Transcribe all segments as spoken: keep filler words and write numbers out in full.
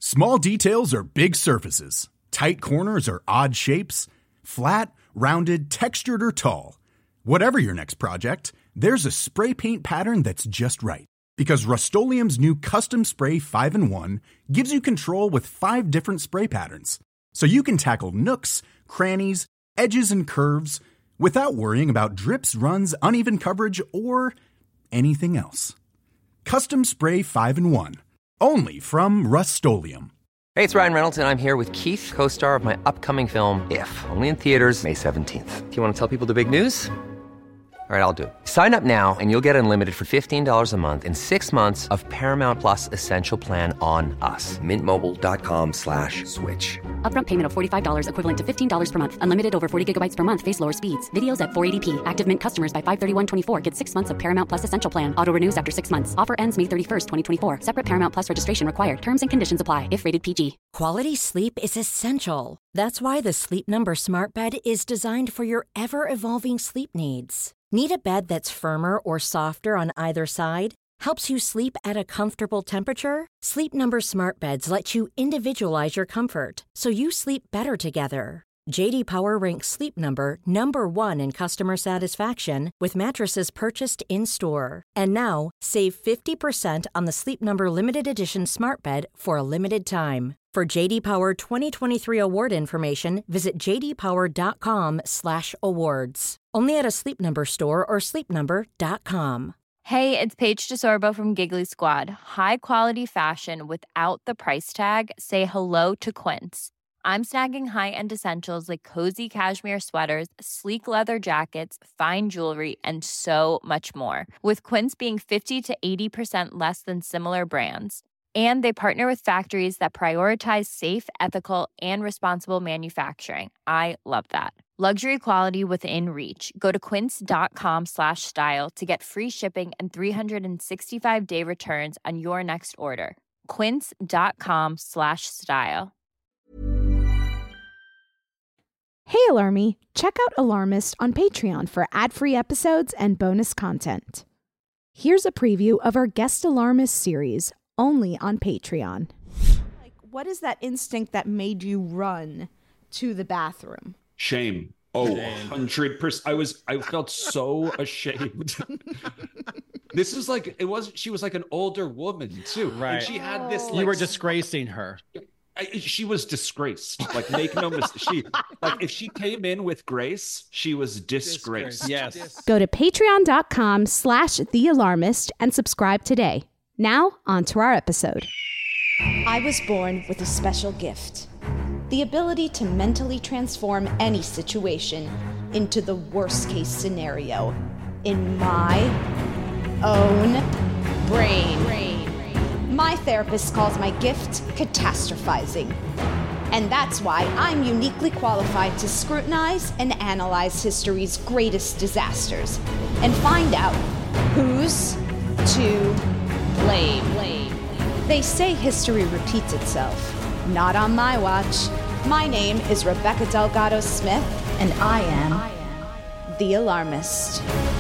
Small details are big surfaces. Tight corners are odd shapes. Flat, rounded, textured, or tall. Whatever your next project, there's a spray paint pattern that's just right. Because Rust-Oleum's new Custom Spray five in one gives you control with five different spray patterns. So you can tackle nooks, crannies, edges, and curves without worrying about drips, runs, uneven coverage, or anything else. Custom Spray five in one. Only from Rust-Oleum. Hey, it's Ryan Reynolds, and I'm here with Keith, co-star of my upcoming film, If, only in theaters May seventeenth. Do you want to tell people the big news? All right, I'll do it. Sign up now and you'll get unlimited for fifteen dollars a month and six months of Paramount Plus Essential Plan on us. Mint Mobile dot com slash switch. Upfront payment of forty-five dollars equivalent to fifteen dollars per month. Unlimited over forty gigabytes per month. Face lower speeds. Videos at four eighty p. Active Mint customers by five thirty-one twenty-four get six months of Paramount Plus Essential Plan. Auto renews after six months. Offer ends May thirty-first, twenty twenty-four. Separate Paramount Plus registration required. Terms and conditions apply if rated P G. Quality sleep is essential. That's why the Sleep Number Smart Bed is designed for your ever-evolving sleep needs. Need a bed that's firmer or softer on either side? Helps you sleep at a comfortable temperature? Sleep Number Smart Beds let you individualize your comfort, so you sleep better together. J D Power ranks Sleep Number number one in customer satisfaction with mattresses purchased in-store. And now, save fifty percent on the Sleep Number Limited Edition Smart Bed for a limited time. For J D Power twenty twenty-three award information, visit j d power dot com slash awards. Only at a Sleep Number store or sleep number dot com. Hey, it's Paige DeSorbo from Giggly Squad. High quality fashion without the price tag. Say hello to Quince. I'm snagging high-end essentials like cozy cashmere sweaters, sleek leather jackets, fine jewelry, and so much more. With Quince being fifty to eighty percent less than similar brands. And they partner with factories that prioritize safe, ethical, and responsible manufacturing. I love that. Luxury quality within reach. Go to quince.com slash style to get free shipping and three sixty-five day returns on your next order. Quince.com slash style. Hey, Alarmy! Check out Alarmist on Patreon for ad-free episodes and bonus content. Here's a preview of our Guest Alarmist series, only on Patreon. Like, what is that instinct that made you run to the bathroom? Shame. Oh, one hundred percent. I was, I felt so ashamed. This is like, it was, she was like an older woman too. Right. And she had this, like, you were disgracing her. I, she was disgraced. Like, make no mistake. She, like, if she came in with grace, she was disgraced. Yes. Go to patreon.com slash the alarmist and subscribe today. Now, on to our episode. I was born with a special gift. The ability to mentally transform any situation into the worst case scenario in my own brain. My therapist calls my gift catastrophizing. And that's why I'm uniquely qualified to scrutinize and analyze history's greatest disasters and find out who's to blame. They say history repeats itself. Not on my watch. My name is Rebecca Delgado Smith, and I am the Alarmist.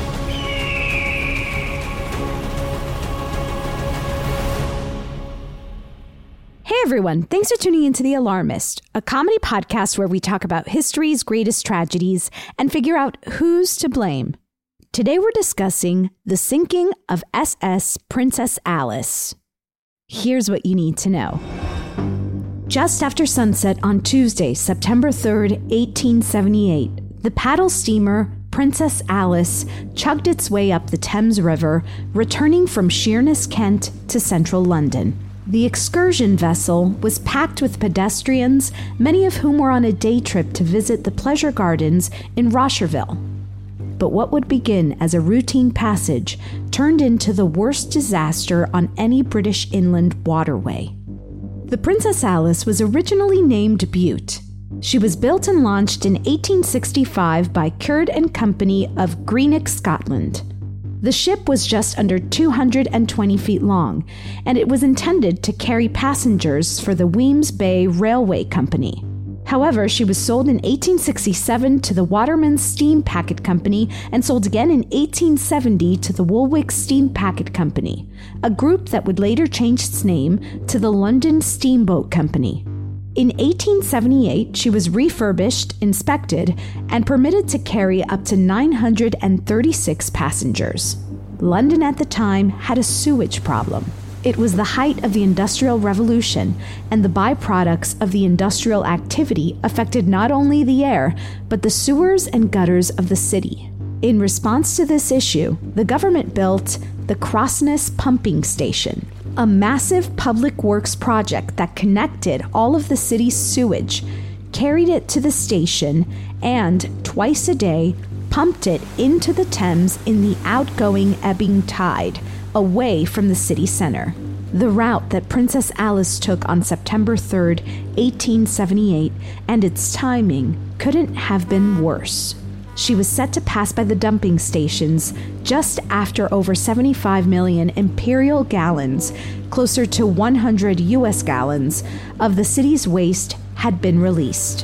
Hey everyone, thanks for tuning into The Alarmist, a comedy podcast where we talk about history's greatest tragedies and figure out who's to blame. Today we're discussing the sinking of S S Princess Alice. Here's what you need to know. Just after sunset on Tuesday, September third, eighteen seventy-eight, the paddle steamer Princess Alice chugged its way up the Thames River, returning from Sheerness, Kent to central London. The excursion vessel was packed with pedestrians, many of whom were on a day trip to visit the pleasure gardens in Rosherville. But what would begin as a routine passage turned into the worst disaster on any British inland waterway. The Princess Alice was originally named Bute. She was built and launched in eighteen sixty-five by Curd and Company of Greenock, Scotland. The ship was just under two hundred twenty feet long, and it was intended to carry passengers for the Wemyss Bay Railway Company. However, she was sold in eighteen sixty-seven to the Waterman Steam Packet Company and sold again in eighteen seventy to the Woolwich Steam Packet Company, a group that would later change its name to the London Steamboat Company. In eighteen seventy-eight, she was refurbished, inspected, and permitted to carry up to nine hundred thirty-six passengers. London at the time had a sewage problem. It was the height of the Industrial Revolution, and the byproducts of the industrial activity affected not only the air, but the sewers and gutters of the city. In response to this issue, the government built the Crossness Pumping Station, a massive public works project that connected all of the city's sewage, carried it to the station, and, twice a day, pumped it into the Thames in the outgoing ebbing tide, away from the city center. The route that Princess Alice took on September third, eighteen seventy-eight, and its timing couldn't have been worse. She was set to pass by the dumping stations just after over seventy-five million imperial gallons, closer to one hundred U S gallons, of the city's waste had been released.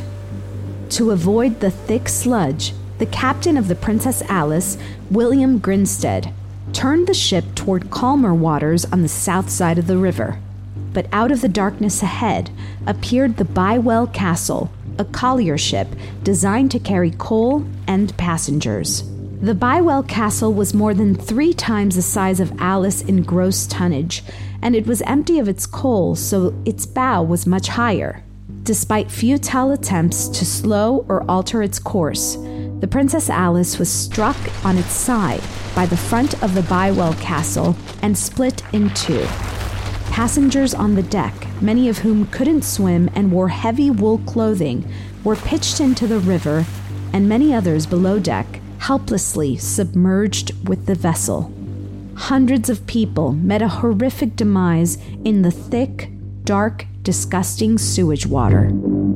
To avoid the thick sludge, the captain of the Princess Alice, William Grinstead, turned the ship toward calmer waters on the south side of the river. But out of the darkness ahead appeared the Bywell Castle, a collier ship designed to carry coal and passengers. The Bywell Castle was more than three times the size of Alice in gross tonnage, and it was empty of its coal, so its bow was much higher. Despite futile attempts to slow or alter its course, the Princess Alice was struck on its side by the front of the Bywell Castle and split in two. Passengers on the deck, many of whom couldn't swim and wore heavy wool clothing, were pitched into the river, and many others below deck, helplessly submerged with the vessel. Hundreds of people met a horrific demise in the thick, dark, disgusting sewage water.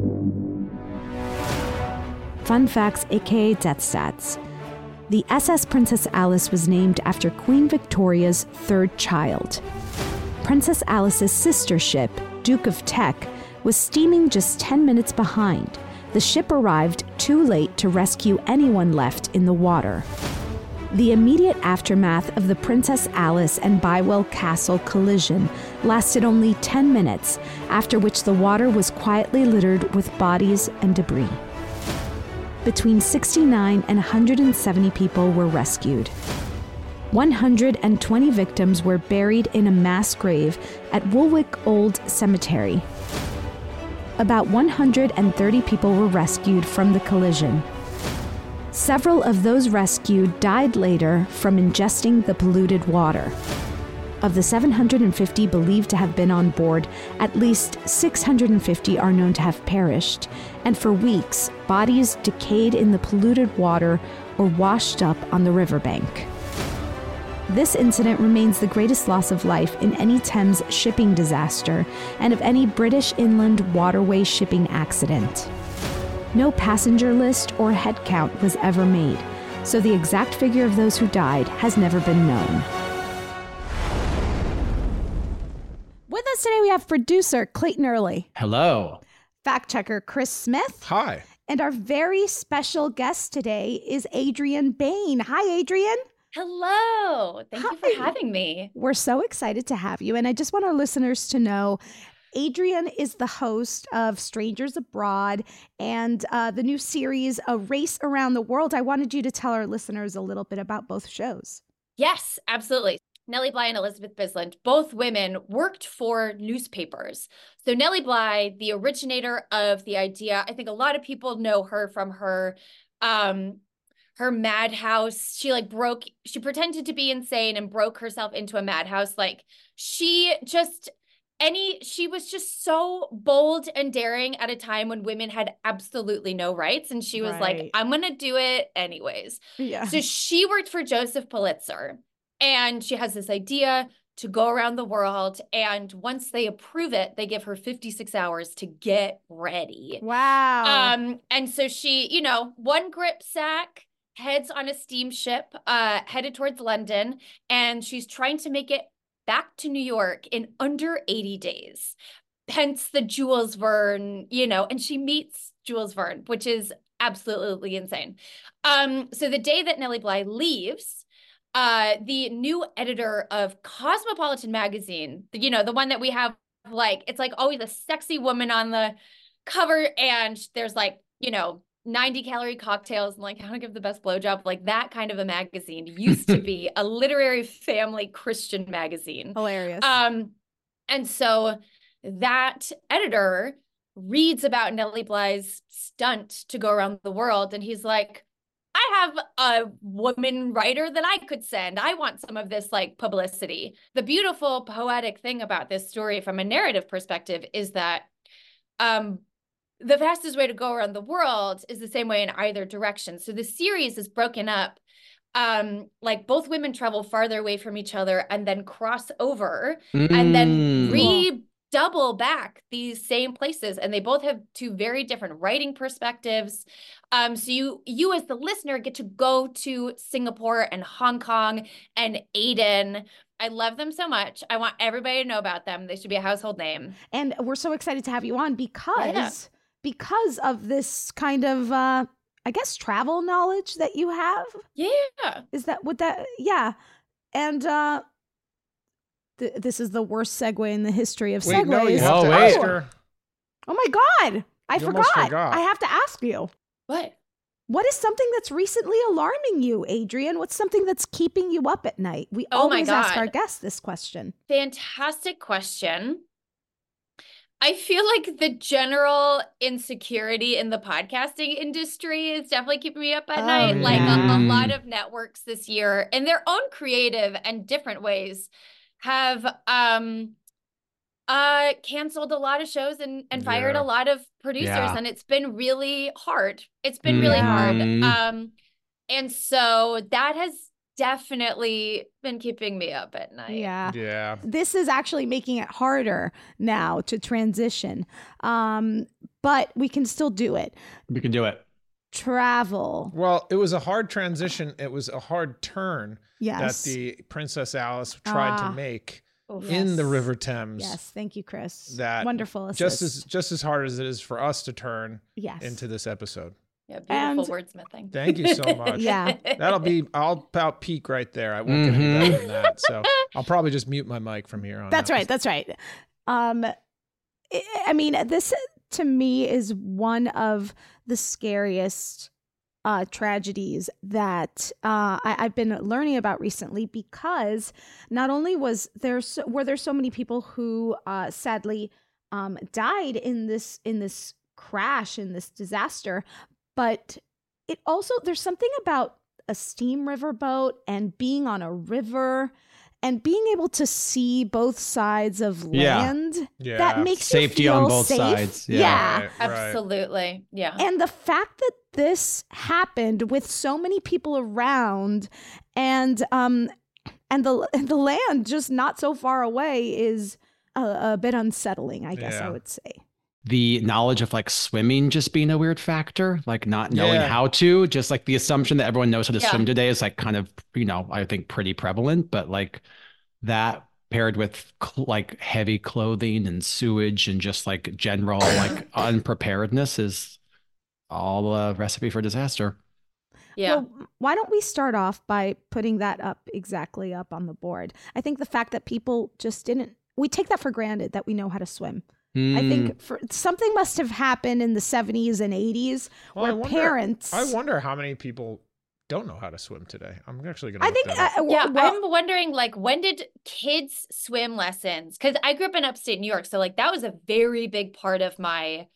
Fun facts, aka death stats. The S S Princess Alice was named after Queen Victoria's third child. Princess Alice's sister ship, Duke of Teck, was steaming just ten minutes behind. The ship arrived too late to rescue anyone left in the water. The immediate aftermath of the Princess Alice and Bywell Castle collision lasted only ten minutes, after which the water was quietly littered with bodies and debris. Between sixty-nine and one hundred seventy people were rescued. one hundred twenty victims were buried in a mass grave at Woolwich Old Cemetery. About one hundred thirty people were rescued from the collision. Several of those rescued died later from ingesting the polluted water. Of the seven hundred fifty believed to have been on board, at least six hundred fifty are known to have perished, and for weeks, bodies decayed in the polluted water or washed up on the riverbank. This incident remains the greatest loss of life in any Thames shipping disaster and of any British inland waterway shipping accident. No passenger list or head count was ever made, so the exact figure of those who died has never been known. With us today, we have producer Clayton Early, Hello. fact checker Chris Smith, Hi. and our very special guest today is Adrienne Bain. Hi, Adrienne. Hello. Thank you for Hi. having me. We're so excited to have you, and I just want our listeners to know Adrienne is the host of Strangers Abroad and uh, the new series, A Race Around the World. I wanted you to tell our listeners a little bit about both shows. Yes, absolutely. Nellie Bly and Elizabeth Bisland, both women, worked for newspapers. So Nellie Bly, the originator of the idea, I think a lot of people know her from her um, her madhouse. She like broke, she pretended to be insane and broke herself into a madhouse. Like she just, any, she was just so bold and daring at a time when women had absolutely no rights. And she was Right. like, I'm going to do it anyways. Yeah. So she worked for Joseph Pulitzer. And she has this idea to go around the world. And once they approve it, they give her fifty-six hours to get ready. Wow. Um, and so she, you know, one grip sack, heads on a steamship, uh, headed towards London. And she's trying to make it back to New York in under eighty days. Hence the Jules Verne, you know, and she meets Jules Verne, which is absolutely insane. Um, so the day that Nellie Bly leaves, uh, the new editor of Cosmopolitan magazine, you know, the one that we have, like, it's like always a sexy woman on the cover, and there's like, you know, ninety calorie cocktails and like how to give the best blowjob, like that kind of a magazine used to be a literary family Christian magazine. Hilarious. Um, and so that editor reads about Nellie Bly's stunt to go around the world, and he's like, I have a woman writer that I could send. I want some of this like publicity. The beautiful poetic thing about this story from a narrative perspective is that um, the fastest way to go around the world is the same way in either direction. So the series is broken up. Um, like both women travel farther away from each other and then cross over mm. and then re double back these same places, and they both have two very different writing perspectives. Um, so you you as the listener get to go to Singapore and Hong Kong and Aden. I love them so much. I want everybody to know about them. They should be a household name. And we're so excited to have you on because yeah. because of this kind of uh, I guess travel knowledge that you have. Yeah. Is that what that? Yeah. And uh, th- this is the worst segue in the history of wait, segues. No, you have oh, to wait. Ask her. Oh my God. I forgot. forgot. I have to ask you. What? What is something that's recently alarming you, Adrienne? What's something that's keeping you up at night? We oh always my God. ask our guests this question. Fantastic question. I feel like the general insecurity in the podcasting industry is definitely keeping me up at oh, night. Yeah. Like a, a lot of networks this year, in their own creative and different ways, have um uh canceled a lot of shows and, and fired yeah. a lot of producers. Yeah. And it's been really hard. It's been really mm-hmm. hard. Um, and so that has definitely been keeping me up at night. Yeah. Yeah. This is actually making it harder now to transition. Um, but we can still do it. We can do it. Travel. Well, it was a hard transition. It was a hard turn yes. that the Princess Alice tried ah. to make oh, in yes. the River Thames. Yes, thank you, Chris. That wonderful assist. Just as just as hard as it is for us to turn yes. into this episode. Yeah, beautiful and, wordsmithing. Thank you so much. yeah. That'll be, I'll about peak right there. I won't mm-hmm. get any better than that. So I'll probably just mute my mic from here on That's out. right. That's right. Um, I mean, this to me is one of the scariest uh, tragedies that uh, I, I've been learning about recently, because not only was there so, were there so many people who uh, sadly um, died in this in this crash, in this disaster, but it also, there's something about a steam riverboat and being on a river and being able to see both sides of land yeah. Yeah. that makes safety you feel on both safe. sides. Yeah, yeah. Right, absolutely. Yeah. And the fact that this happened with so many people around and um and the and the land just not so far away is a, a bit unsettling, I guess yeah. I would say. The knowledge of like swimming just being a weird factor, like not knowing yeah. how to, just like the assumption that everyone knows how to yeah. swim today is like kind of, you know, I think pretty prevalent, but like that paired with cl- like heavy clothing and sewage and just like general like unpreparedness is all a recipe for disaster. Yeah. Well, why don't we start off by putting that up exactly up on the board? I think the fact that people just didn't, we take that for granted that we know how to swim. I think for, something must have happened in the seventies and eighties well, where I wonder, parents. I wonder how many people don't know how to swim today. I'm actually going to. I think. That uh, yeah, well, I'm wondering, like, when did kids swim lessons? Because I grew up in upstate New York, so like that was a very big part of my,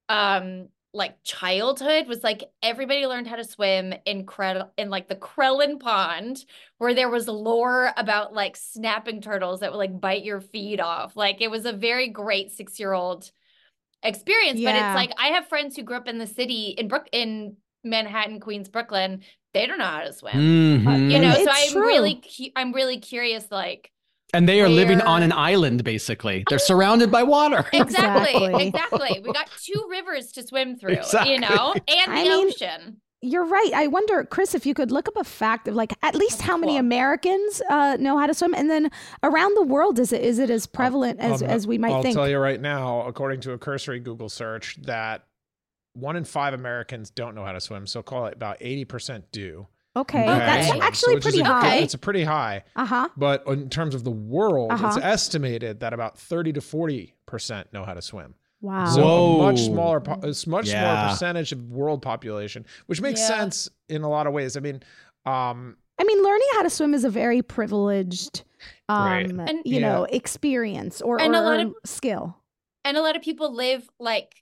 um, like childhood. Was like everybody learned how to swim in Cre- in like the Crellin Pond, where there was lore about like snapping turtles that would like bite your feet off. Like it was a very great six-year-old experience. Yeah. But it's like I have friends who grew up in the city in Brook in Manhattan, Queens, Brooklyn. They don't know how to swim. Mm-hmm. You know, it's so I'm true. really cu- I'm really curious, like. And they are where... living on an island, basically. They're surrounded by water. Exactly, Exactly. exactly. We got two rivers to swim through, Exactly. you know, and the I mean, ocean. You're right. I wonder, Chris, if you could look up a fact of like at least That's how many cool. Americans uh, know how to swim, and then around the world, is it is it as prevalent as I'll, as we might I'll think? tell you right now, according to a cursory Google search, that one in five Americans don't know how to swim. So call it about eighty percent do. Okay, Okay. that's So actually which is pretty a- high. It's a pretty high. Uh-huh. But in terms of the world, Uh-huh. it's estimated that about thirty to forty percent know how to swim. Wow. So Whoa. a much smaller, po- a much smaller Yeah. percentage of world population, which makes Yeah. sense in a lot of ways. I mean, um, I mean, learning how to swim is a very privileged, um, Right. And- you know, Yeah. experience or, And or a lot of- skill. And a lot of people live like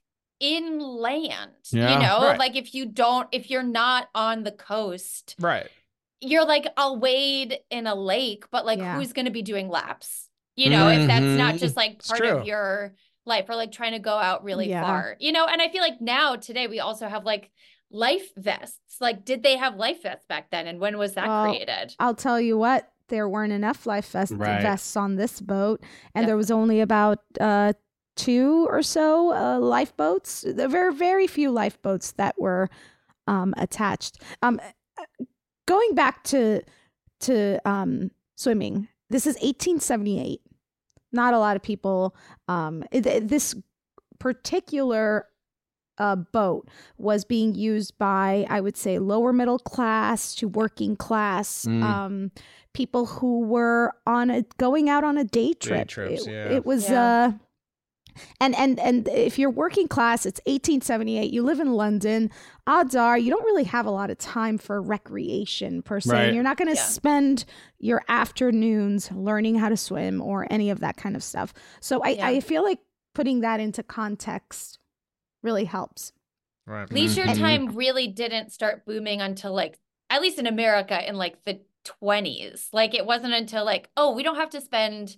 inland, Yeah. you know, Right. like if you don't, if you're not on the coast, right. you're like, I'll wade in a lake, but like, Yeah. who's going to be doing laps? You know, if that's not Mhm. just like It's part true. of your life or like trying to go out really Yeah. far, you know? And I feel like now today we also have like life vests. Like, did they have life vests back then? And when was that Well, created? I'll tell you what, there weren't enough life vest- Right. vests on this boat, and there was only about uh, two or so uh, lifeboats. There were very few lifeboats that were um, attached. Um, going back to to um, swimming, this is eighteen seventy-eight. Not a lot of people. Um, it- this particular uh, boat was being used by, I would say, lower middle class to working class Mm. um, people who were on a going out on a day trip. trips, it, yeah. it was, Yeah. uh, and and and if you're working class, it's eighteen seventy-eight. You live in London. Odds are you don't really have a lot of time for recreation per se. Right. And you're not going to Yeah. spend your afternoons learning how to swim or any of that kind of stuff. So I, Yeah. I feel like putting that into context really helps. Right. Leisure Mhm. time really didn't start booming until like, at least in America, in like the twenties. Like it wasn't until like, oh, we don't have to spend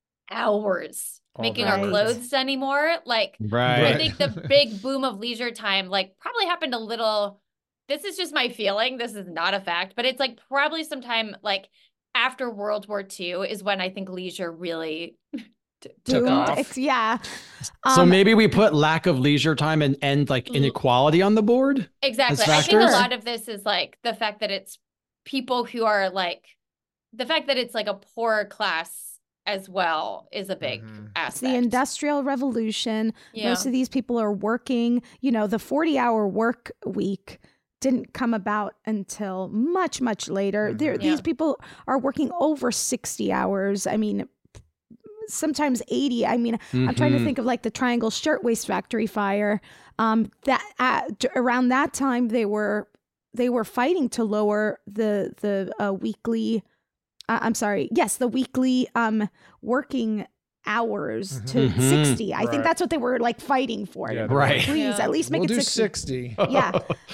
hours All making day. our Right. clothes anymore. Like Right. I Right. think the big boom of leisure time like probably happened a little, this is just my feeling, this is not a fact, but it's like probably sometime like after World War Two is when I think leisure really t- took Doomed. off. It's- yeah. So Um, maybe we put lack of leisure time and end like inequality on the board. Exactly. as I think a factors? lot of this is like the fact that it's people who are like, the fact that it's like a poorer class as well is a big Mhm. It's aspect. the Industrial Revolution. Yeah. Most of these people are working, you know, the forty hour work week didn't come about until much, much later. Mhm. There, Yeah. These people are working over sixty hours. I mean, sometimes eighty. I mean, I'm trying to Mhm. think of like the Triangle Shirtwaist Factory fire. Um, that at, d- around that time they were they were fighting to lower the the uh, weekly. Uh, I'm sorry. Yes, the weekly um working hours to Mhm. sixty. I Right. think that's what they were like fighting for. Yeah, They were Right. like, Please, Yeah. at least make We'll it do sixty. sixty. Yeah.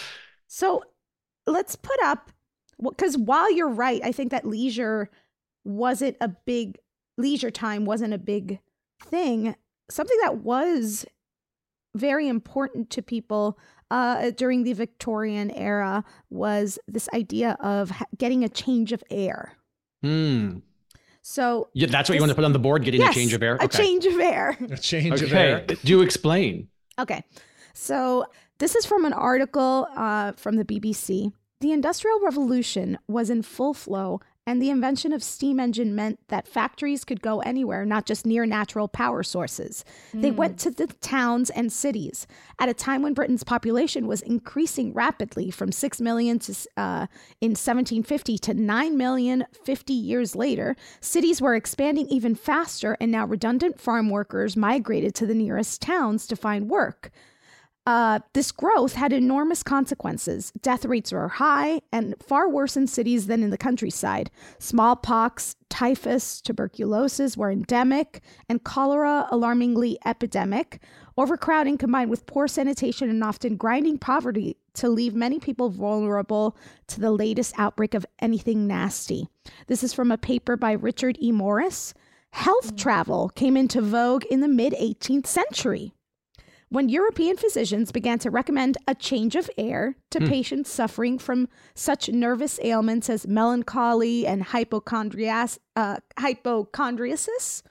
So let's put up, because while you're right, I think that leisure wasn't a big, leisure time wasn't a big thing. Something that was very important to people uh, during the Victorian era was this idea of ha- getting a change of air. Hmm. So Yeah, that's what you This- want to put on the board, getting yes, a change of air. a change of air. A change of Okay. air. Do explain. Okay. So this is from an article uh, from the B B C. The Industrial Revolution was in full flow, and the invention of steam engine meant that factories could go anywhere, not just near natural power sources. They went to the towns and cities at a time when Britain's population was increasing rapidly from six million to uh, in seventeen fifty to nine million fifty years later. Cities were expanding even faster, and now redundant farm workers migrated to the nearest towns to find work. Uh, this growth had enormous consequences. Death rates were high and far worse in cities than in the countryside. Smallpox, typhus, tuberculosis were endemic, and cholera alarmingly epidemic. Overcrowding combined with poor sanitation and often grinding poverty to leave many people vulnerable to the latest outbreak of anything nasty. This is from a paper by Richard E. Morris. Health travel came into vogue in the mid-eighteenth century, when European physicians began to recommend a change of air to patients suffering from such nervous ailments as melancholy and hypochondrias, uh, hypochondriasis.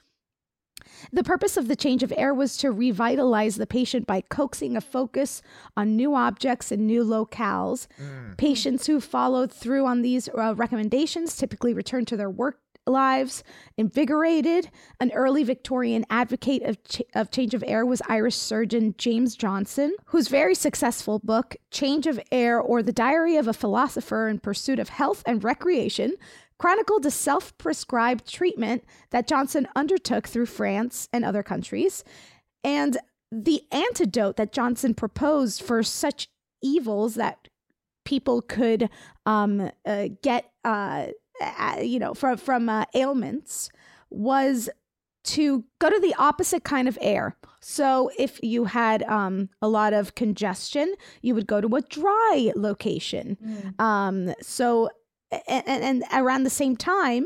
The purpose of the change of air was to revitalize the patient by coaxing a focus on new objects and new locales. Patients who followed through on these uh, recommendations typically returned to their work lives, invigorated. An early Victorian advocate of, ch- of change of air was Irish surgeon James Johnson, whose very successful book, Change of Air, or The Diary of a Philosopher in Pursuit of Health and Recreation, chronicled a self-prescribed treatment that Johnson undertook through France and other countries. And the antidote that Johnson proposed for such evils that people could um, uh, get, uh, uh, you know, from, from uh, ailments was to go to the opposite kind of air. So if you had um, a lot of congestion, you would go to a dry location. Mm. Um, so, and, and around the same time,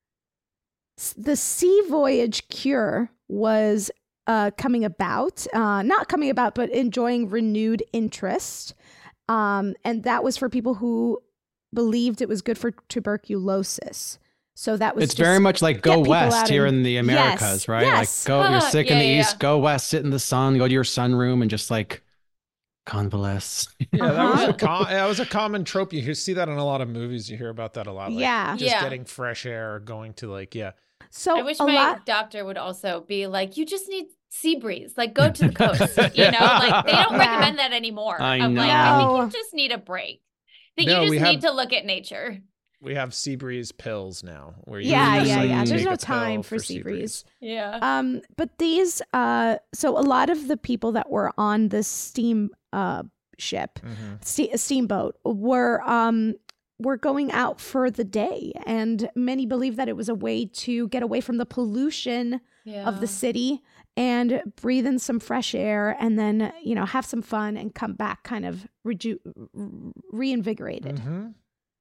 the sea voyage cure was uh, coming about, uh, not coming about, but enjoying renewed interest. Um, and that was for people who believed it was good for tuberculosis. So that was it's very much like go west here in the Americas, yes, right? Yes. Like go, you're sick yeah, in the yeah, east, yeah. go west, sit in the sun, go to your sunroom and just like convalesce. Yeah, Uh-huh. that was a com- that was a common trope. You hear, see that in a lot of movies. You hear about that a lot. Like Yeah. just Yeah. getting fresh air, or going to like yeah. So I wish a my lot, doctor would also be like, you just need sea breeze. Like, go to the coast. You know, like they don't Yeah. recommend that anymore. I I'm like, know. I think you just need a break. I think No, you we just have- need to look at nature. We have sea breeze pills now. Where you yeah, just, yeah, like, yeah. take There's no a time pill for sea breeze. Yeah. Um, but these, uh, so a lot of the people that were on the steam uh ship, Mhm. ste- steamboat, were um were going out for the day, and many believe that it was a way to get away from the pollution Yeah. of the city and breathe in some fresh air, and then you know have some fun and come back kind of reju- reinvigorated. Mhm.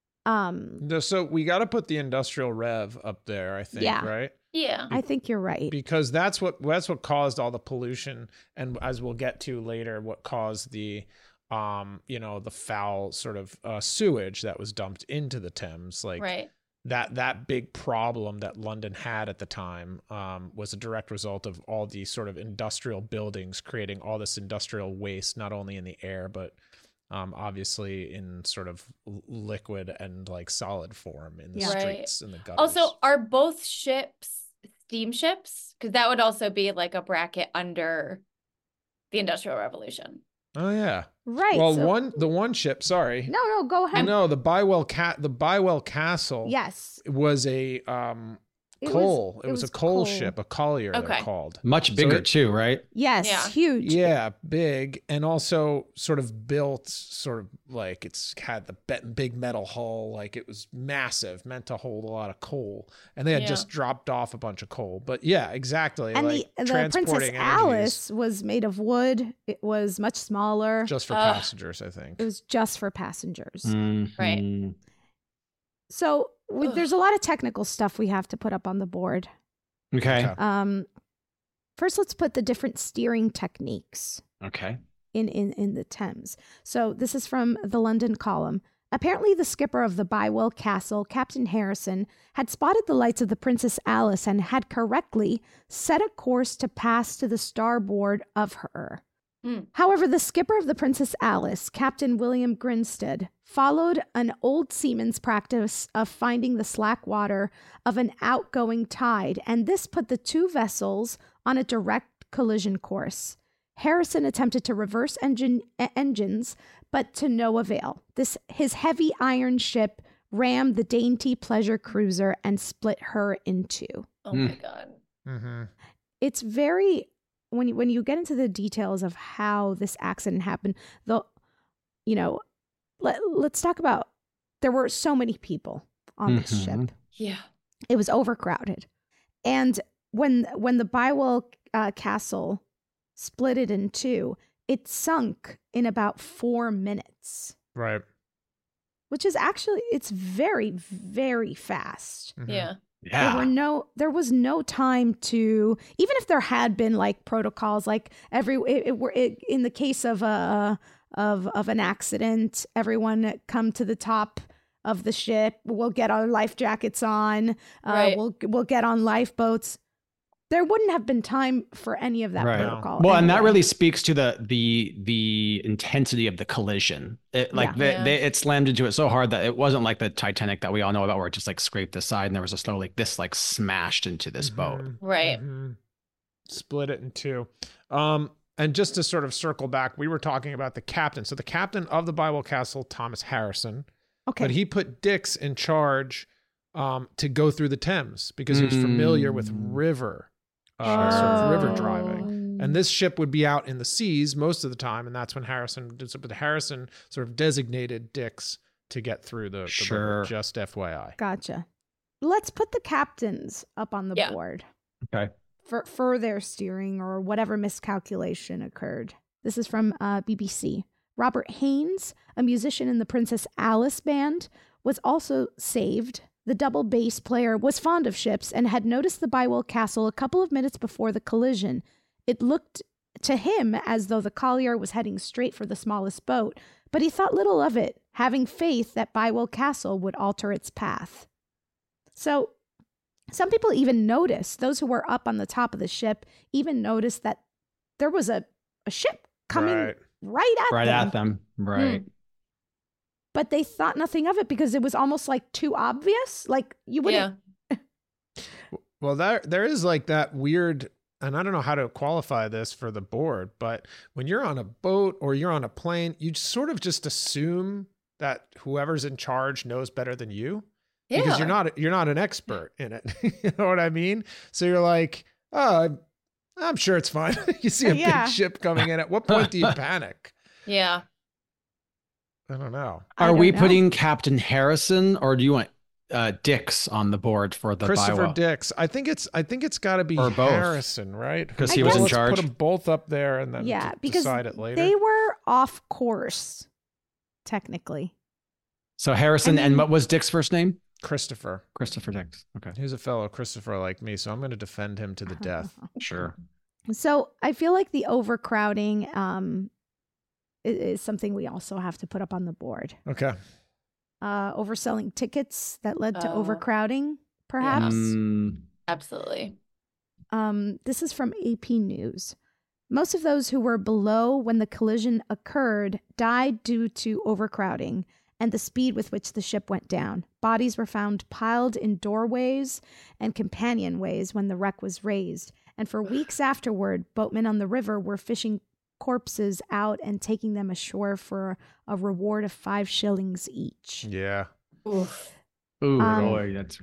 Um, No, So we got to put the industrial rev up there. I think, Yeah. right? Yeah. I think you're right. Because that's what that's what caused all the pollution, and as we'll get to later, what caused the um you know the foul sort of uh, sewage that was dumped into the Thames. Like Right. that that big problem that London had at the time um, was a direct result of all these sort of industrial buildings creating all this industrial waste, not only in the air but um, obviously in sort of l- liquid and like solid form in the Yeah. Right. streets and the gutters. Also, are both ships steamships? Because that would also be like a bracket under the Industrial Revolution. oh yeah, Right. well, so- one the one ship, sorry, No, no, go ahead. no, the Bywell cat, the Bywell Castle, Yes. was a um It was- coal. It, it was, was a coal, coal. ship, a collier, they're Okay. called. Much So bigger it- too, right? Yes. Yeah. Huge. Yeah, big, and also sort of built sort of like it's had the be- big metal hull, like it was massive, meant to hold a lot of coal, and they had Yeah. just dropped off a bunch of coal. But yeah, exactly. And like the, the transporting Princess energies Alice was made of wood. It was much smaller. just for Ugh. passengers, I think. It was just for passengers. Right. Mhm. So we, Ugh. there's a lot of technical stuff we have to put up on the board. Okay. Okay. Um, first, let's put the different steering techniques Okay. in, in, in the Thames. So this is from the London Column. Apparently, the skipper of the Bywell Castle, Captain Harrison, had spotted the lights of the Princess Alice and had correctly set a course to pass to the starboard of her. Mm. However, the skipper of the Princess Alice, Captain William Grinstead, followed an old seaman's practice of finding the slack water of an outgoing tide, and this put the two vessels on a direct collision course. Harrison attempted to reverse engine e- engines, but to no avail. This his heavy iron ship rammed the dainty pleasure cruiser and split her in two. Oh Mm. my God. Mm-hmm. It's very when you when you get into the details of how this accident happened, the you know, let, let's talk about there were so many people on this Mhm. ship. Yeah. It was overcrowded. And when when the Bywell uh, Castle split it in two, it sunk in about four minutes, Right. which is actually it's very very fast. Mhm. Yeah. There were Yeah. no there was no time to even if there had been like protocols like every it, it were it, in the case of a of of an accident, everyone come to the top of the ship, we'll get our life jackets on, uh, Right. we'll we'll get on lifeboats. there wouldn't have been time for any of that Right. protocol. Well, and anyway. that really speaks to the the the intensity of the collision. It, like Yeah. they, Yeah. they, it slammed into it so hard that it wasn't like the Titanic that we all know about, where it just like scraped the side and there was a slow like this like smashed into this boat. Mhm. Right. Mhm. Split it in two. Um, and just to sort of circle back, we were talking about the captain. So the captain of the Bywell Castle, Thomas Harrison, Okay. but he put Dix in charge um, to go through the Thames because he was familiar with Mm. river, uh, sort of river Oh. driving. And this ship would be out in the seas most of the time, and that's when Harrison did so. But Harrison sort of designated Dix to get through the, the Sure. river, just F Y I. Gotcha. Let's put the captains up on the Yeah. board Okay. for, for their steering or whatever miscalculation occurred. This is from uh, B B C. Robert Haynes, a musician in the Princess Alice band, was also saved. The double bass player was fond of ships and had noticed the Bywell Castle a couple of minutes before the collision. It looked to him as though the collier was heading straight for the smallest boat, but he thought little of it, having faith that Bywell Castle would alter its path. So some people even noticed, those who were up on the top of the ship, even noticed that there was a, a ship coming Right. right at Right them. at them. Right. But they thought nothing of it because it was almost like too obvious. Like you wouldn't. Yeah. Well, there there is like that weird, and I don't know how to qualify this for the board, but when you're on a boat or you're on a plane, you sort of just assume that whoever's in charge knows better than you Yeah. because you're not you're not an expert in it. You know what I mean? So you're like, oh, I'm, I'm sure it's fine. You see a Yeah. big ship coming in. At what point do you panic? Yeah. I don't know. I Are don't we know. putting Captain Harrison or do you want uh, Dix on the board for the Christopher Bywell? Dix. I think it's I think it's got to be Or both. Harrison, right? 'Cause he was in Let's charge. Put them both up there and then Yeah, d- because decide it later. they were off course, technically. So Harrison, I and mean- what was Dick's first name? Christopher. Christopher Dix. Okay. He's a fellow Christopher like me, so I'm going to defend him to the death. Sure. So I feel like the overcrowding um, i- is something we also have to put up on the board. Okay. Uh, overselling tickets that led to Oh. overcrowding, perhaps. Mm, Absolutely. Um, this is from A P News. Most of those who were below when the collision occurred died due to overcrowding and the speed with which the ship went down. Bodies were found piled in doorways and companionways when the wreck was raised. And for weeks afterward, boatmen on the river were fishing corpses out and taking them ashore for a reward of five shillings each. Yeah. Oof. ooh, Um, boy, that's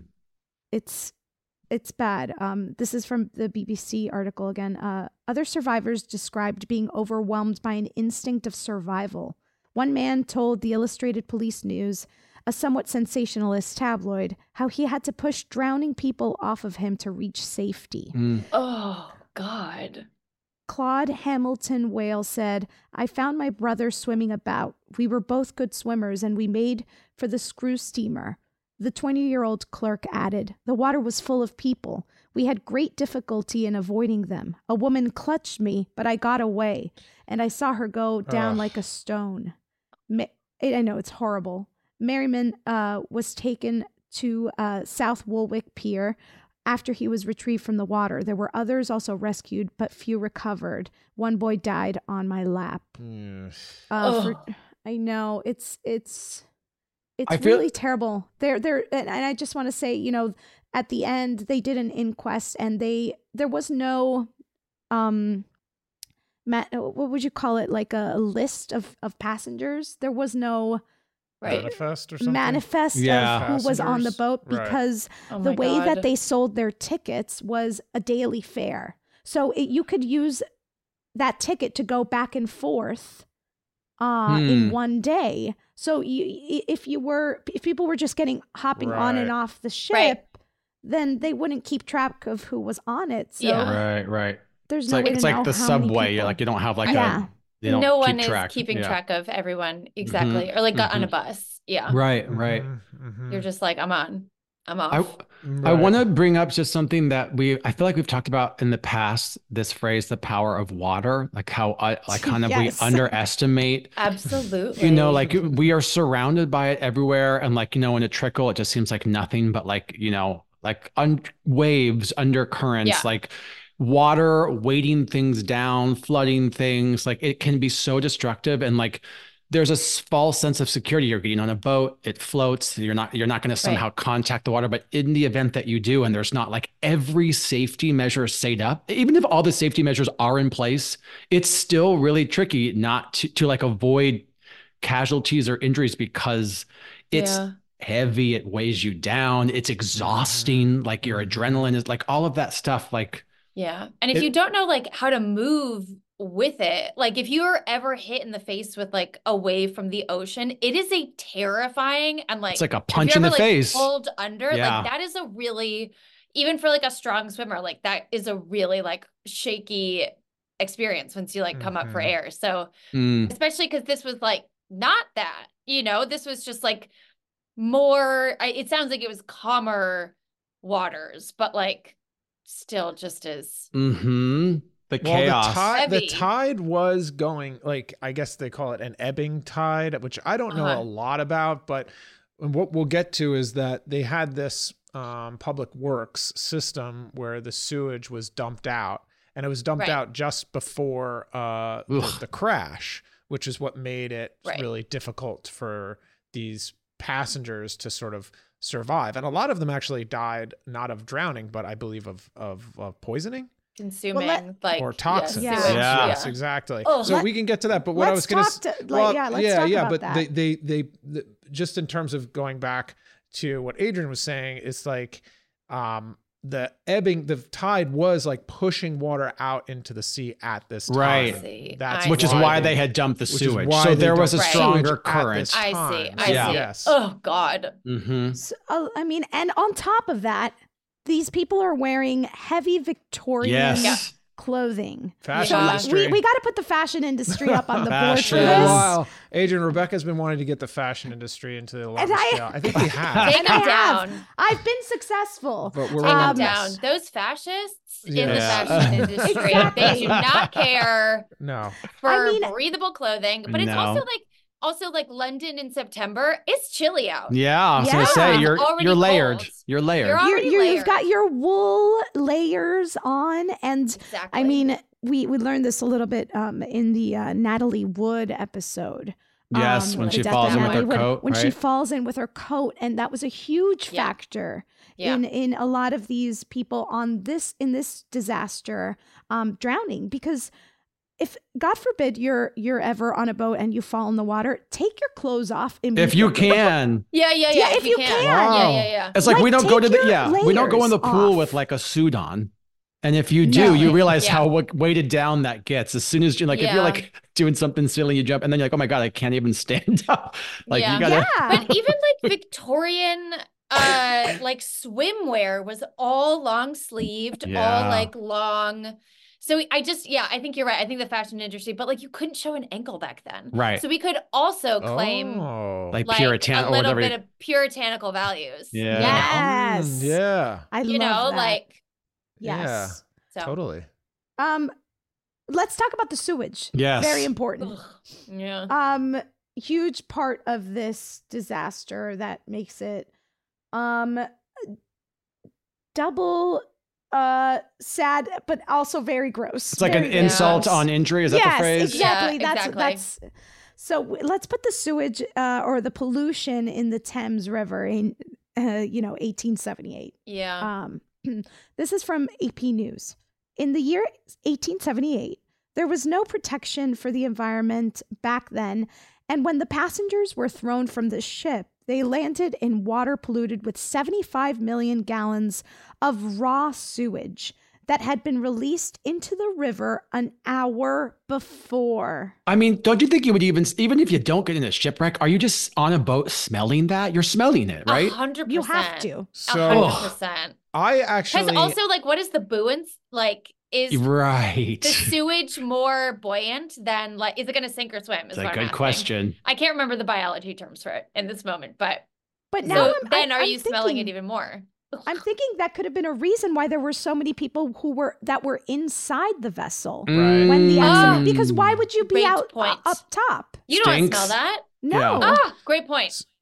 It's it's bad. Um, this is from the B B C article again. Uh, other survivors described being overwhelmed by an instinct of survival. One man told the Illustrated Police News, a somewhat sensationalist tabloid, how he had to push drowning people off of him to reach safety. mm, Oh, God. Claude Hamilton Whale said, I found my brother swimming about. We were both good swimmers and we made for the screw steamer. The twenty-year-old clerk added, the water was full of people. We had great difficulty in avoiding them. A woman clutched me, but I got away, and I saw her go down Ugh. like a stone. Ma- I know, it's horrible. Merriman uh, was taken to uh, South Woolwich Pier after he was retrieved from the water. There were others also rescued, but few recovered. One boy died on my lap. Mm. Uh, for, Ugh. I know it's it's it's I feel- really terrible. They're they're and and I just want to say, you know, at the end they did an inquest and they there was no um ma- what would you call it, like a list of of passengers. There was no Right. Manifest or something? manifest Yeah. of who was on the Passengers? boat Right. because Oh the my way that God. they sold their tickets was a daily fare. So it, you could use that ticket to go back and forth uh, in Hmm. one day. So you, i- if you were, if people were just getting hopping on and Right. off the ship, Right. then they wouldn't keep track of who was on it. So Yeah. right, right. there's It's no like way it's to like know the how many subway. people- Like you don't have like Yeah. a you don't No keep one is track. keeping Yeah. track of everyone exactly, or like got on a Mhm. bus. Yeah, Right, right. Mhm, mhm. you're just like, I'm on, I'm I off. I Right. want to bring up just something that we I feel like we've talked about in the past. This phrase, the power of water, like how uh, like kind of Yes. we underestimate. Absolutely. You know, like we are surrounded by it everywhere, and like you know, in a trickle, it just seems like nothing. But like you know, like un- waves, undercurrents, Yeah. like water weighting things down, flooding things. Like it can be so destructive. And like there's a s- false sense of security. You're getting on a boat, it floats. You're not you're not going to somehow Right. contact the water. But in the event that you do, and there's not like every safety measure set up, even if all the safety measures are in place, it's still really tricky not to, to like avoid casualties or injuries because it's Yeah. heavy, it weighs you down, it's exhausting, like your adrenaline is like all of that stuff. Like Yeah. And if It- you don't know like how to move with it, like if you're ever hit in the face with like a wave from the ocean, it is a terrifying and like it's like a have punch you in the ever, like, face. pulled under, Yeah. like that is a really, even for like a strong swimmer, like that is a really like shaky experience once you like come up for Mhm. air. So Mm, especially because this was like not that, you know, this was just like more, I, it sounds like it was calmer waters, but like still just as hmm The Well, chaos. the tide, the Heavy. tide was going, like, I guess they call it an ebbing tide, which I don't know Uh-huh. a lot about, but what we'll get to is that they had this um, public works system where the sewage was dumped out, and it was dumped Right. out just before uh, the, Ugh. the crash, which is what made it Right. really difficult for these passengers to sort of survive. And a lot of them actually died not of drowning, but I believe of of, of poisoning. consuming let- like Or toxins. Yeah. sewage, Yeah. Yes, exactly. Oh, so let- we can get to that. But what I was let's going talk to, to- like, yeah, let's talk yeah, about but that. they, they, they, the, just in terms of going back to what Adrian was saying, it's like, um, the ebbing, the tide was like pushing water out into the sea at this time. Right. I see. That's I which is see. why they had dumped the which is sewage. why So they there was a dumped Right. stronger sewage at current. this I see. time. I Yeah. see. Yes. Oh God. hmm So, uh, I mean, and on top of that, these people are wearing heavy Victorian Yes. Yeah. clothing. Fashion So like, industry. we, we got to put the fashion industry up on the board for Fashion. For a this. while, Adrian, Rebecca's been wanting to get the fashion industry into the large And I- scale. I think we have. Take And I them have. down. I've been successful. But we're Take Um, them down. Those fascists in the Yeah. fashion industry, they do not care No. for I mean- breathable clothing. But it's No. also like also like London in September. It's chilly out. Yeah, I was Yeah. gonna say It's you're already you're layered. cold. You're layered. You're You're, already you're, you've layered. got your wool layers on, and Exactly. I mean, we we learned this a little bit um, in the uh, Natalie Wood episode. Yes, um, when the she death falls of in with Natalie her Wood, coat, when she right? falls in with her coat, and that was a huge Yeah. factor Yeah. in in a lot of these people on this in this disaster um, drowning, because if God forbid you're you're ever on a boat and you fall in the water, take your clothes off If you immediately. can. Yeah, yeah, yeah. Yeah, if you can. Yeah, Wow. yeah, yeah. It's like, Like, we don't go take to the your yeah, we don't go in the layers pool off. with like a suit on. And if you do, No. you realize Yeah. how wa- weighted down that gets. As soon as you like, if Yeah. you're like doing something silly, you jump, and then you're like, oh my god, I can't even stand up. Like Yeah. you gotta. Yeah. But even like Victorian uh like swimwear was all long sleeved, all Yeah. like long. So I just yeah, I think you're right. I think the fashion industry, but like you couldn't show an ankle back then. Right. So we could also claim Oh. Like like Puritan a or little whatever. bit of puritanical values. Yeah. You know? Yes. Mm, yeah. I You love know, that. like yes. so Totally. Um, let's talk about the sewage. Yes. Very important. ugh, yeah. Um, huge part of this disaster that makes it um double uh sad, but also very gross. It's like an Very, very insult gross. on injury. Is that yes, the phrase? exactly. Yeah, that's exactly. that's. So w- let's put the sewage uh, or the pollution in the Thames River in uh, you know eighteen seventy-eight. Yeah. Um, this is from A P News. In the year eighteen seventy-eight, there was no protection for the environment back then, and when the passengers were thrown from the ship, they landed in water polluted with seventy-five million gallons of raw sewage that had been released into the river an hour before. I mean, don't you think you would even, even if you don't get in a shipwreck, are you just on a boat smelling that? You're smelling it, A right? hundred percent. You have to. A So hundred percent. I Because actually also like what is the buoyance like is Right. the sewage more buoyant than like is it gonna sink or swim? Is It's a what I'm good asking. question. I can't remember the biology terms for it in this moment, but But now so I'm, then I'm- are I'm you smelling it thinking- even more? I'm thinking that could have been a reason why there were so many people who were that were inside the vessel Right. when the accident. Oh. Because why would you be Great out uh, point. up top? You don't Stinks. smell that? No. Yeah. Ah, great point.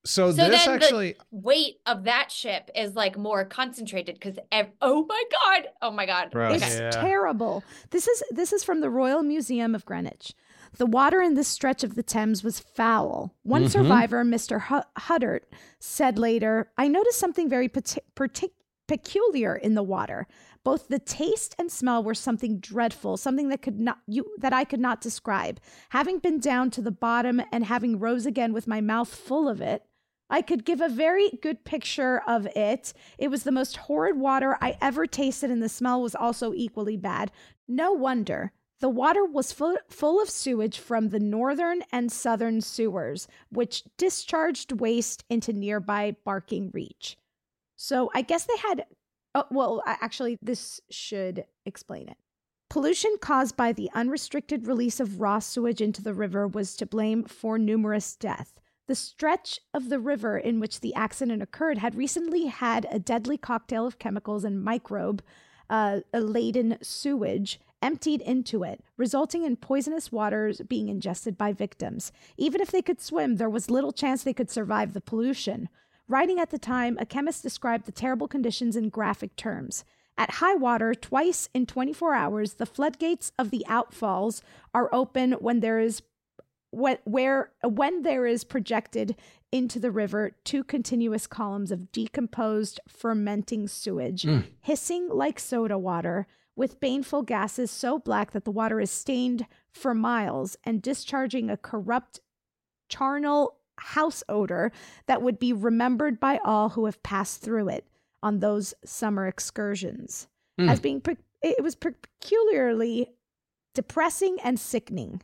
So, So this then actually, the weight of that ship is like more concentrated because ev- oh my god, oh my god, Gross. It's Yeah. terrible. This is this is from the Royal Museum of Greenwich. The water in this stretch of the Thames was foul. One Mhm. survivor, Mister Hu- Huddart, said later, "I noticed something very partic- partic- peculiar in the water. Both the taste and smell were something dreadful, something that could not you that I could not describe. Having been down to the bottom and having rose again with my mouth full of it, I could give a very good picture of it. It was the most horrid water I ever tasted, and the smell was also equally bad. No wonder. The water was full, full of sewage from the northern and southern sewers, which discharged waste into nearby Barking Reach." So I guess they had, oh, well, I- actually, this should explain it. Pollution caused by the unrestricted release of raw sewage into the river was to blame for numerous deaths. The stretch of the river in which the accident occurred had recently had a deadly cocktail of chemicals and microbe uh, laden sewage emptied into it, resulting in poisonous waters being ingested by victims. Even if they could swim, there was little chance they could survive the pollution. Writing at the time, a chemist described the terrible conditions in graphic terms. At high water, twice in twenty-four hours, the floodgates of the outfalls are open when there is when, where when there is projected into the river two continuous columns of decomposed, fermenting sewage, Mm. hissing like soda water, with baneful gases so black that the water is stained for miles and discharging a corrupt, charnel house odor that would be remembered by all who have passed through it on those summer excursions Mm. as being pe- it was peculiarly depressing and sickening.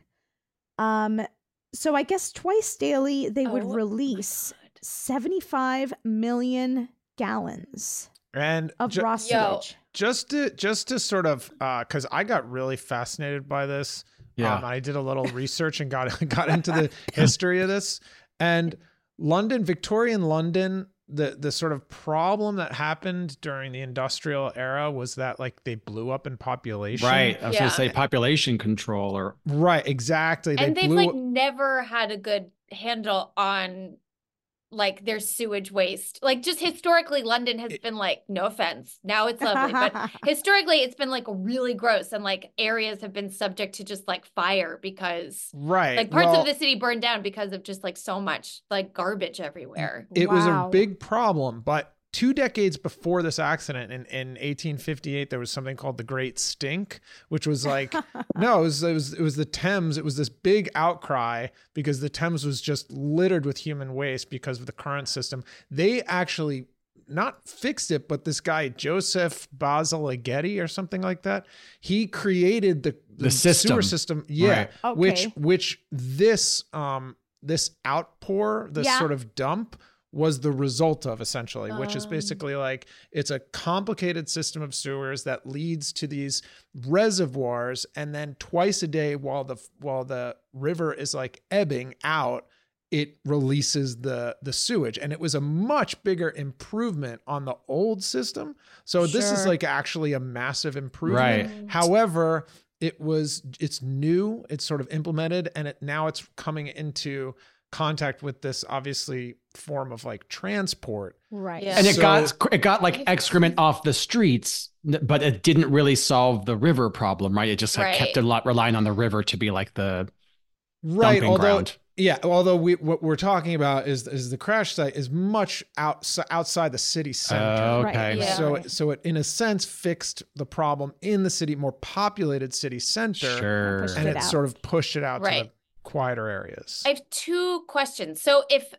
Um, so I guess twice daily they would Oh my release God. seventy-five million gallons and of ju- raw Yo. sewage. just to just to sort of uh because I got really fascinated by this. Yeah. Um, I did a little research and got got into the history of this. And London, Victorian London, the the sort of problem that happened during the industrial era was that like they blew up in population. Right. I was Yeah. going to say population control or Right, exactly. And they they've blew like never had a good handle on like their sewage waste. Like just historically, London has been like, no offense, now it's lovely, but historically it's been like really gross, and like areas have been subject to just like fire because right. like parts well, of the city burned down because of just like so much like garbage everywhere. It was a Wow. big problem, but two decades before this accident in, in eighteen fifty-eight, there was something called the Great Stink, which was like, no, it was, it was, it was the Thames. It was this big outcry because the Thames was just littered with human waste because of the current system. They actually not fixed it, but this guy, Joseph Bazalgette or something like that, he created the, The system. sewer system. Yeah. Right. Which, Okay. which this, um, this outpour, this Yeah. sort of dump was the result of, essentially, which is Um. basically like it's a complicated system of sewers that leads to these reservoirs, and then twice a day while the while the river is like ebbing out, it releases the the sewage. And it was a much bigger improvement on the old system. So this is Sure. like actually a massive improvement. Right. However, it was it's new, it's sort of implemented, and it now it's coming into contact with this obviously form of like transport. Right. Yeah. and it So- got it got like excrement off the streets, but it didn't really solve the river problem, right? It just like, kept a Right. lot relying on the river to be like the Right. dumping Although, ground. yeah, although we what we're talking about is is the crash site is much out, outside the city center. Okay. Right. Yeah. So, it, so it in a sense fixed the problem in the city, more populated city center, Sure. Pushed and it it, out. sort of pushed it out to Right. the quieter areas. I have two questions. So if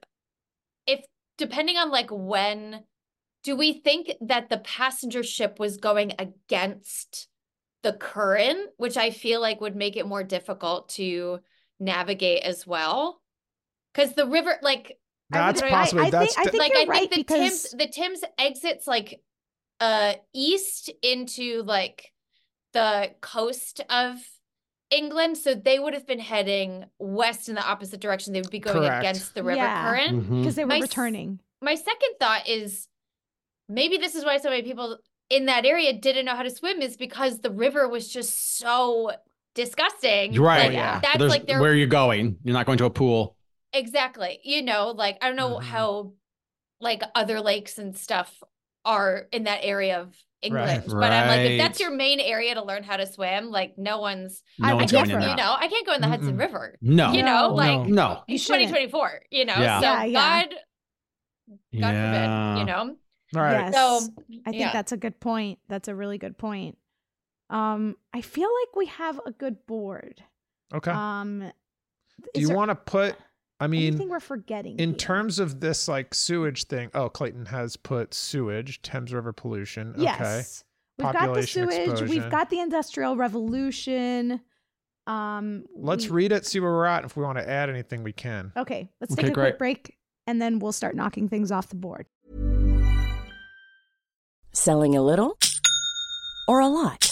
if depending on like when, do we think that the passenger ship was going against the current, which I feel like would make it more difficult to navigate as well? Because the river, like I would- That's I- possible. I, That's think, I de- think like you're I right think the because Thames the Thames exits like uh east into like the coast of England, so they would have been heading west in the opposite direction. They would be going Correct. against the river Yeah. current. Mhm. because they were My s- returning. My second thought is maybe this is why so many people in that area didn't know how to swim, is because the river was just so disgusting. You're right. Like, yeah. That's There's- like their where are you going? You're not going to a pool. exactly. You know, like, I don't know Mhm. how like other lakes and stuff are in that area of England, Right. but I'm like, if that's Right. your main area to learn how to swim, like no one's, No I I one's would can't, going in you that. know, I can't go in the Hudson Mm-mm. River, No. you know, No. like No. You it's twenty shouldn't. twenty-four, you know, Yeah. so Yeah, yeah. God, God forbid, you Yeah. know? All right. Yes. So, I think yeah. that's a good point. That's a really good point. Um, I feel like we have a good board. Okay. Um, Do is you there want to put, I mean, anything we're forgetting in here? terms of this like sewage thing, oh, Clayton has put sewage, Thames River pollution. Okay. Yes. We've got the Population sewage. explosion. We've got the Industrial Revolution. Um, Let's we- read it, see where we're at. If we want to add anything, we can. Okay, let's Okay, take a great. quick break and then we'll start knocking things off the board. Selling a little or a lot?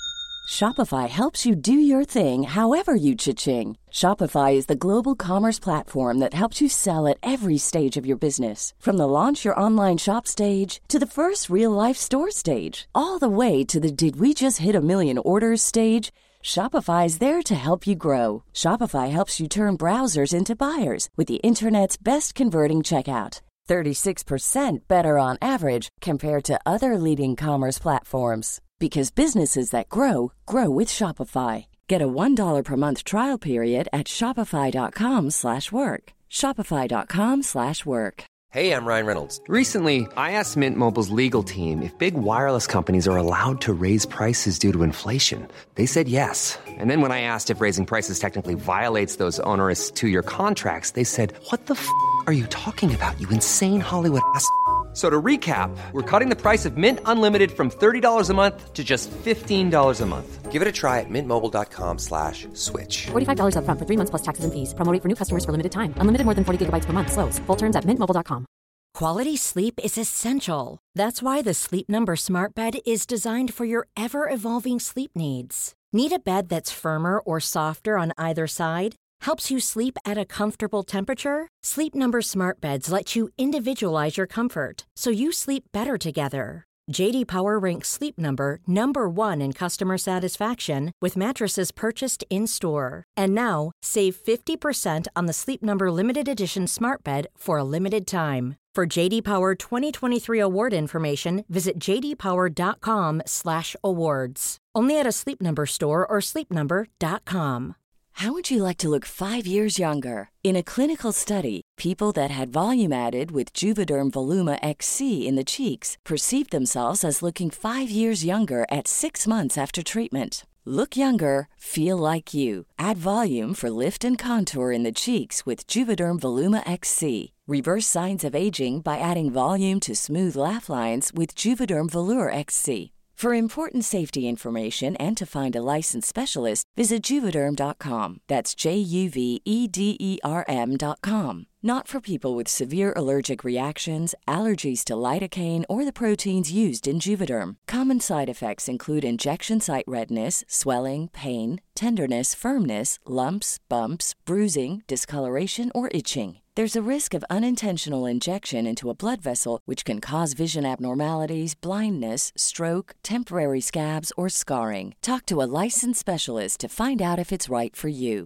Shopify helps you do your thing however you cha-ching. Shopify is the global commerce platform that helps you sell at every stage of your business. From the launch your online shop stage to the first real life store stage, all the way to the did we just hit a million orders stage. Shopify is there to help you grow. Shopify helps you turn browsers into buyers with the internet's best converting checkout. thirty-six percent better on average compared to other leading commerce platforms. Because businesses that grow, grow with Shopify. Get a one dollar per month trial period at shopify.com slash work. Shopify.com slash work. Hey, I'm Ryan Reynolds. Recently, I asked Mint Mobile's legal team if big wireless companies are allowed to raise prices due to inflation. They said yes. And then when I asked if raising prices technically violates those onerous two-year contracts, they said, "What the f*** are you talking about, you insane Hollywood ass?" So to recap, we're cutting the price of Mint Unlimited from thirty dollars a month to just fifteen dollars a month. Give it a try at mintmobile.com slash switch. forty-five dollars up front for three months plus taxes and fees. Promo rate for new customers for limited time. Unlimited more than forty gigabytes per month. Slows full terms at mint mobile dot com. Quality sleep is essential. That's why the Sleep Number Smart Bed is designed for your ever-evolving sleep needs. Need a bed that's firmer or softer on either side? Helps you sleep at a comfortable temperature? Sleep Number Smart Beds let you individualize your comfort, so you sleep better together. J D Power ranks Sleep Number number one in customer satisfaction with mattresses purchased in-store. And now, save fifty percent on the Sleep Number Limited Edition Smart Bed for a limited time. For J D Power twenty twenty-three award information, visit jdpower.com slash awards. Only at a Sleep Number store or sleep number dot com. How would you like to look five years younger? In a clinical study, people that had volume added with Juvederm Voluma X C in the cheeks perceived themselves as looking five years younger at six months after treatment. Look younger, feel like you. Add volume for lift and contour in the cheeks with Juvederm Voluma X C. Reverse signs of aging by adding volume to smooth laugh lines with Juvederm Volure X C. For important safety information and to find a licensed specialist, visit Juvederm dot com. That's J U V E D E R M dot com. Not for people with severe allergic reactions, allergies to lidocaine, or the proteins used in Juvederm. Common side effects include injection site redness, swelling, pain, tenderness, firmness, lumps, bumps, bruising, discoloration, or itching. There's a risk of unintentional injection into a blood vessel, which can cause vision abnormalities, blindness, stroke, temporary scabs, or scarring. Talk to a licensed specialist to find out if it's right for you.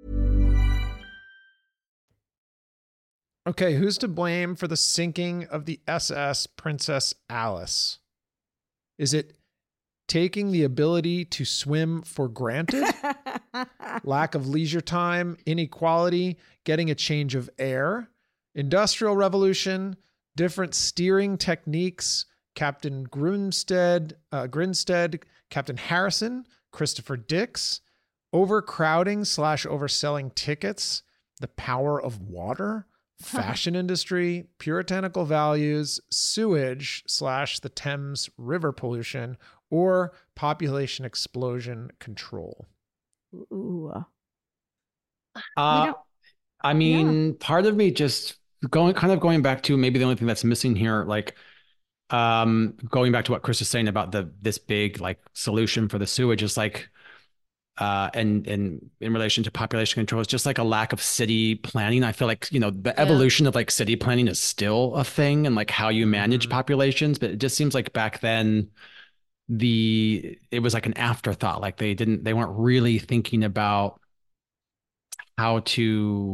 Okay, who's to blame for the sinking of the S S Princess Alice? Is it taking the ability to swim for granted? Lack of leisure time, inequality, getting a change of air, industrial revolution, different steering techniques, Captain Grinstead, uh, Grinstead, Captain Harrison, Christopher Dix, overcrowding slash overselling tickets, the power of water, fashion industry, puritanical values, sewage slash the Thames River pollution, or population explosion control. Ooh. Uh, don't- I mean, part of me just going kind of going back to maybe the only thing that's missing here, like um, going back to what Chris is saying about the this big like solution for the sewage is like uh, and and in relation to population control, it's just like a lack of city planning. I feel like, you know, the Yeah. evolution of like city planning is still a thing and like how you manage Mhm. populations, but it just seems like back then the it was like an afterthought. Like they didn't they weren't really thinking about how to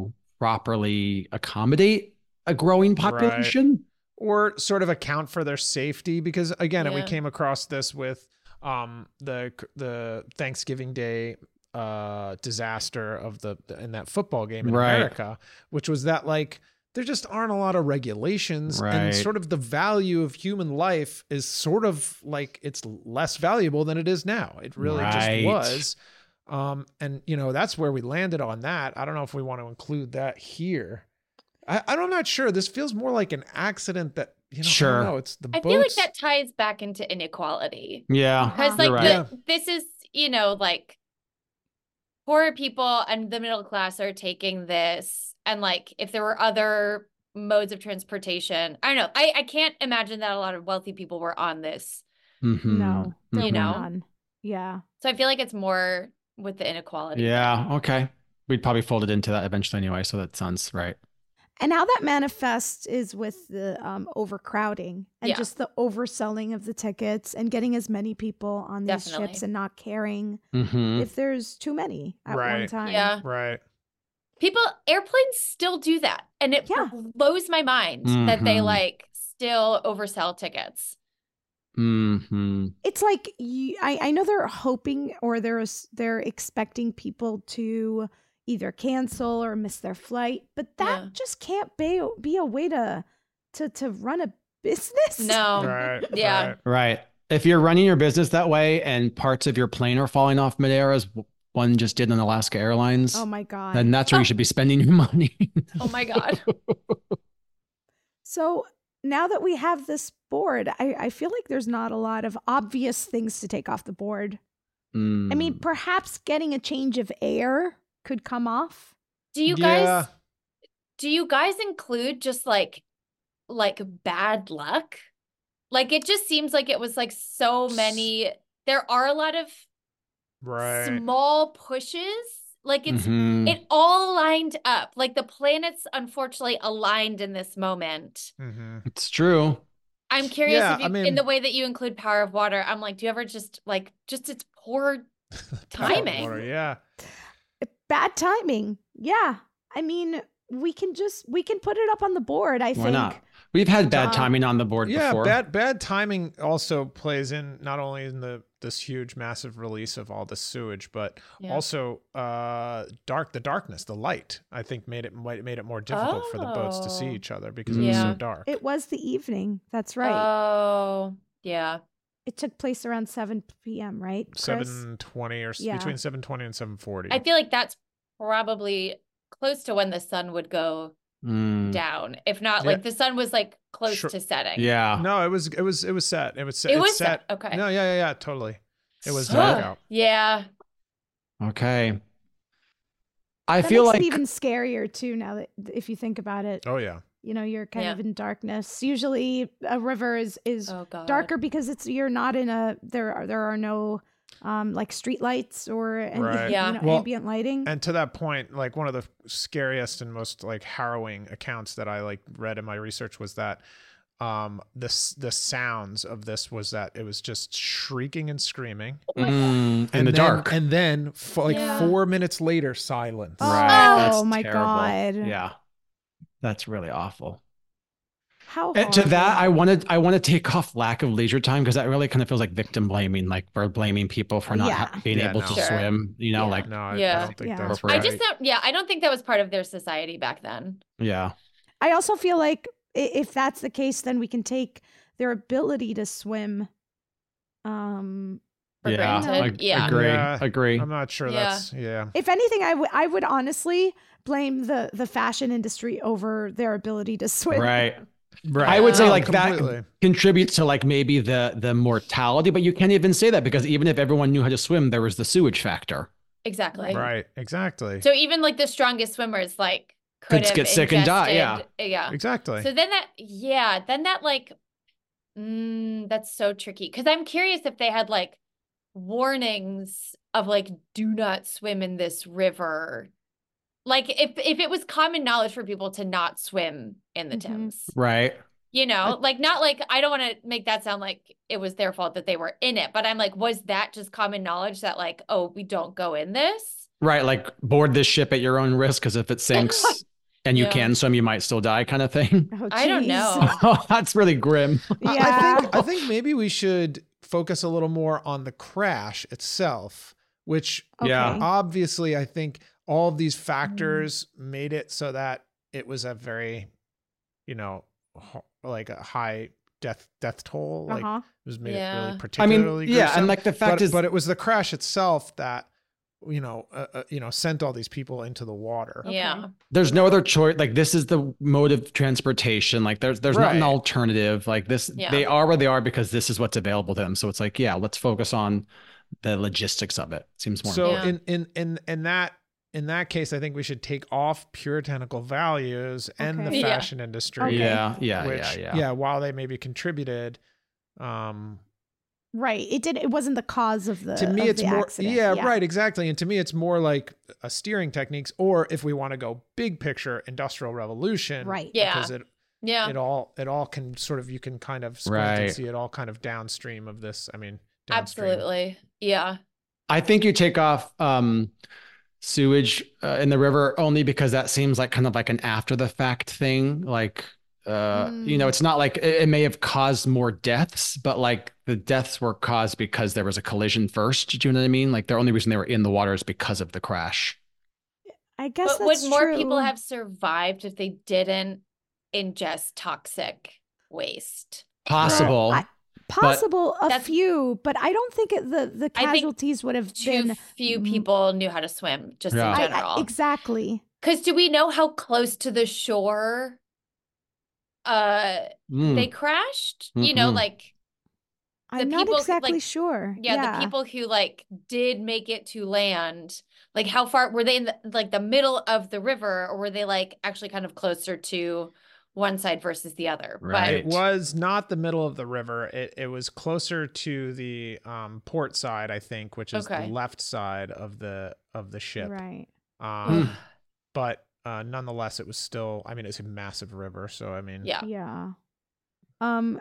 properly accommodate a growing population. Right. Or sort of account for their safety, because again, Yeah. we came across this with um, the the Thanksgiving Day uh, disaster of the in that football game in Right. America, which was that like there just aren't a lot of regulations, Right. and sort of the value of human life is sort of like it's less valuable than it is now. It really Right. just was. Um, and you know, that's where we landed on that. I don't know if we want to include that here. I, I'm not sure. This feels more like an accident that, you know, Sure. I don't know. It's the I boats. feel like that ties back into inequality. Yeah. Because You're like right. the, this is, you know, like poor people and the middle class are taking this. And like if there were other modes of transportation, I don't know. I, I can't imagine that a lot of wealthy people were on this. Mhm. No, there You were know? none. Yeah. So I feel like it's more with the inequality. Yeah. Okay. We'd probably fold it into that eventually anyway. So that sounds right. And how that manifests is with the um, overcrowding and Yeah. just the overselling of the tickets and getting as many people on these Definitely. ships and not caring Mhm. if there's too many at one Right. time. Yeah. Right. People, airplanes still do that. And it Yeah. blows my mind that they Mhm. like still oversell tickets. Mhm. It's like you, I, I know they're hoping or they're they're expecting people to either cancel or miss their flight, but that Yeah. just can't be be a way to to to run a business. No. Right. Yeah. Right. Right. If you're running your business that way and parts of your plane are falling off midair, as one just did on Alaska Airlines, Oh my god. then that's where Oh. you should be spending your money. Oh my God. So now that we have this board, I, I feel like there's not a lot of obvious things to take off the board. Mm. I mean, perhaps getting a change of air could come off. Do you Yeah. guys do you guys include just like like bad luck? Like it just seems like it was like so many there are a lot of Right. small pushes. Like it's Mhm. it all lined up. Like the planets unfortunately aligned in this moment. Mm-hmm. It's true. I'm curious Yeah, if you I mean- in the way that you include Power of Water, I'm like, do you ever just like just it's poor timing? Yeah. Bad timing. Yeah. I mean, we can just we can put it up on the board, I Why think. not? We've had bad Um, timing on the board Yeah, before. bad bad timing also plays in not only in the this huge massive release of all the sewage, but Yeah. also uh dark the darkness, the light. I think made it might made it more difficult for the boats to see Oh. each other because it was Yeah. so dark. It was the evening. That's right. Oh, yeah. it took place around seven p.m., right? Chris? seven twenty or s Yeah. between seven twenty and seven forty. I feel like that's probably close to when the sun would go Mm. down. If not, Yeah. like the sun was like close Sure. to setting. Yeah. No, it was it was it was set. It was set. It it's was set, okay. No, yeah, yeah, yeah, totally. It was Set. dark out. Yeah. Okay. I That feel makes like it even scarier too. Now that if you think about it, Oh yeah. you know, you're kind Yeah. of in darkness. Usually, a river is is Oh god. darker because it's you're not in a there are there are no um like street lights or any, Right. Yeah. you know, Well, ambient lighting. And to that point, like one of the scariest and most like harrowing accounts that I like read in my research was that um the s- the sounds of this was that it was just shrieking and screaming mm, in and the then, dark. and then f- like Yeah. four minutes later silence. Oh, Right. That's my terrible. God. Yeah. That's really awful. How And to that, I horrible. wanted I want to take off lack of leisure time because that really kind of feels like victim blaming, like we're blaming people for not ha- Yeah. being Yeah, able no. to Sure. swim. You know, Yeah. like No, I, I Yeah. don't think Yeah. that's I I right. just don't yeah, I don't think that was part of their society back then. yeah, I also feel like i- if that's the case, then we can take their ability to swim. Um, For yeah, granted. ag- Yeah. agree, Yeah. agree. I'm not sure Yeah. that's yeah. if anything, I would I would honestly blame the the fashion industry over their ability to swim. Right. Right. I would say No, like completely. that contributes to like maybe the the mortality, but you can't even say that because even if everyone knew how to swim, there was the sewage factor. Exactly. Right, exactly. So even like the strongest swimmers like Could could have get sick and die, yeah. ingested- Yeah. Exactly. So then that, yeah, then that like, mm, that's so tricky. Because I'm curious if they had like warnings of like, do not swim in this river. Like if if it was common knowledge for people to not swim in the Mhm. Thames, Right. you know, like not like I don't want to make that sound like it was their fault that they were in it, but I'm like, was that just common knowledge that like, oh, we don't go in this? Right. Like board this ship at your own risk because if it sinks, and you Yeah. can swim, you might still die kind of thing. Oh, I don't geez. know. Oh, that's really grim. I- Yeah. I think I think maybe we should focus a little more on the crash itself, which Yeah. Okay. obviously I think all of these factors made it so that it was a very, you know, ho- like a high death death toll. Like Uh-huh. it was made Yeah. it I really mean, particularly. yeah, and, gruesome. like, the fact but, is- but it was the crash itself that, you know, uh, uh, you know, sent all these people into the water. Yeah. There's no other choice. Like this is the mode of transportation. Like there's there's not an Right. alternative. Like this, Yeah. they are where they are because this is what's available to them. So it's like, yeah, let's focus on the logistics of it. Seems more. So Yeah. in in in in that in that case, I think we should take off puritanical values and the Okay. Yeah. fashion industry. Okay. Yeah, yeah, which, yeah, yeah. while they maybe contributed, um, Right. It did. It wasn't the cause of the. to me of it's the more. accident. Yeah, right, exactly. And to me, it's more like a steering techniques, or if we want to go big picture, industrial revolution. Right. Yeah. Because it Yeah. it all it all can sort of you can kind of squint Right. and see it all kind of downstream of this. I mean, downstream. Absolutely. Yeah. I think you take off um, sewage uh, in the river only because that seems like kind of like an after the fact thing. Like, uh, you know, Mm. it's not like it, it may have caused more deaths, but like the deaths were caused because there was a collision first. Do you know what I mean? Like the only reason they were in the water is because of the crash. I guess But that's would more true. people have survived if they didn't ingest toxic waste? Possible. I- Possible a That's- few, but I don't think it, the the I think casualties would have Too been few mm, people knew how to swim, just Yeah. in I- I- general. exactly. Because do we know how close to the shore uh Mm. they crashed? You know, Mm-mm. like The I'm not people, exactly like- sure. yeah, the people who like did make it to land, like how far were they in the like the middle of the river, or were they like actually kind of closer to one side versus the other? Right. It was not the middle of the river. It it was closer to the um, port side, I think, which is Okay. the left side of the of the ship. Right. Um, but uh, nonetheless, it was still. I mean, it's a massive river, so I mean, But yeah. Yeah. Um.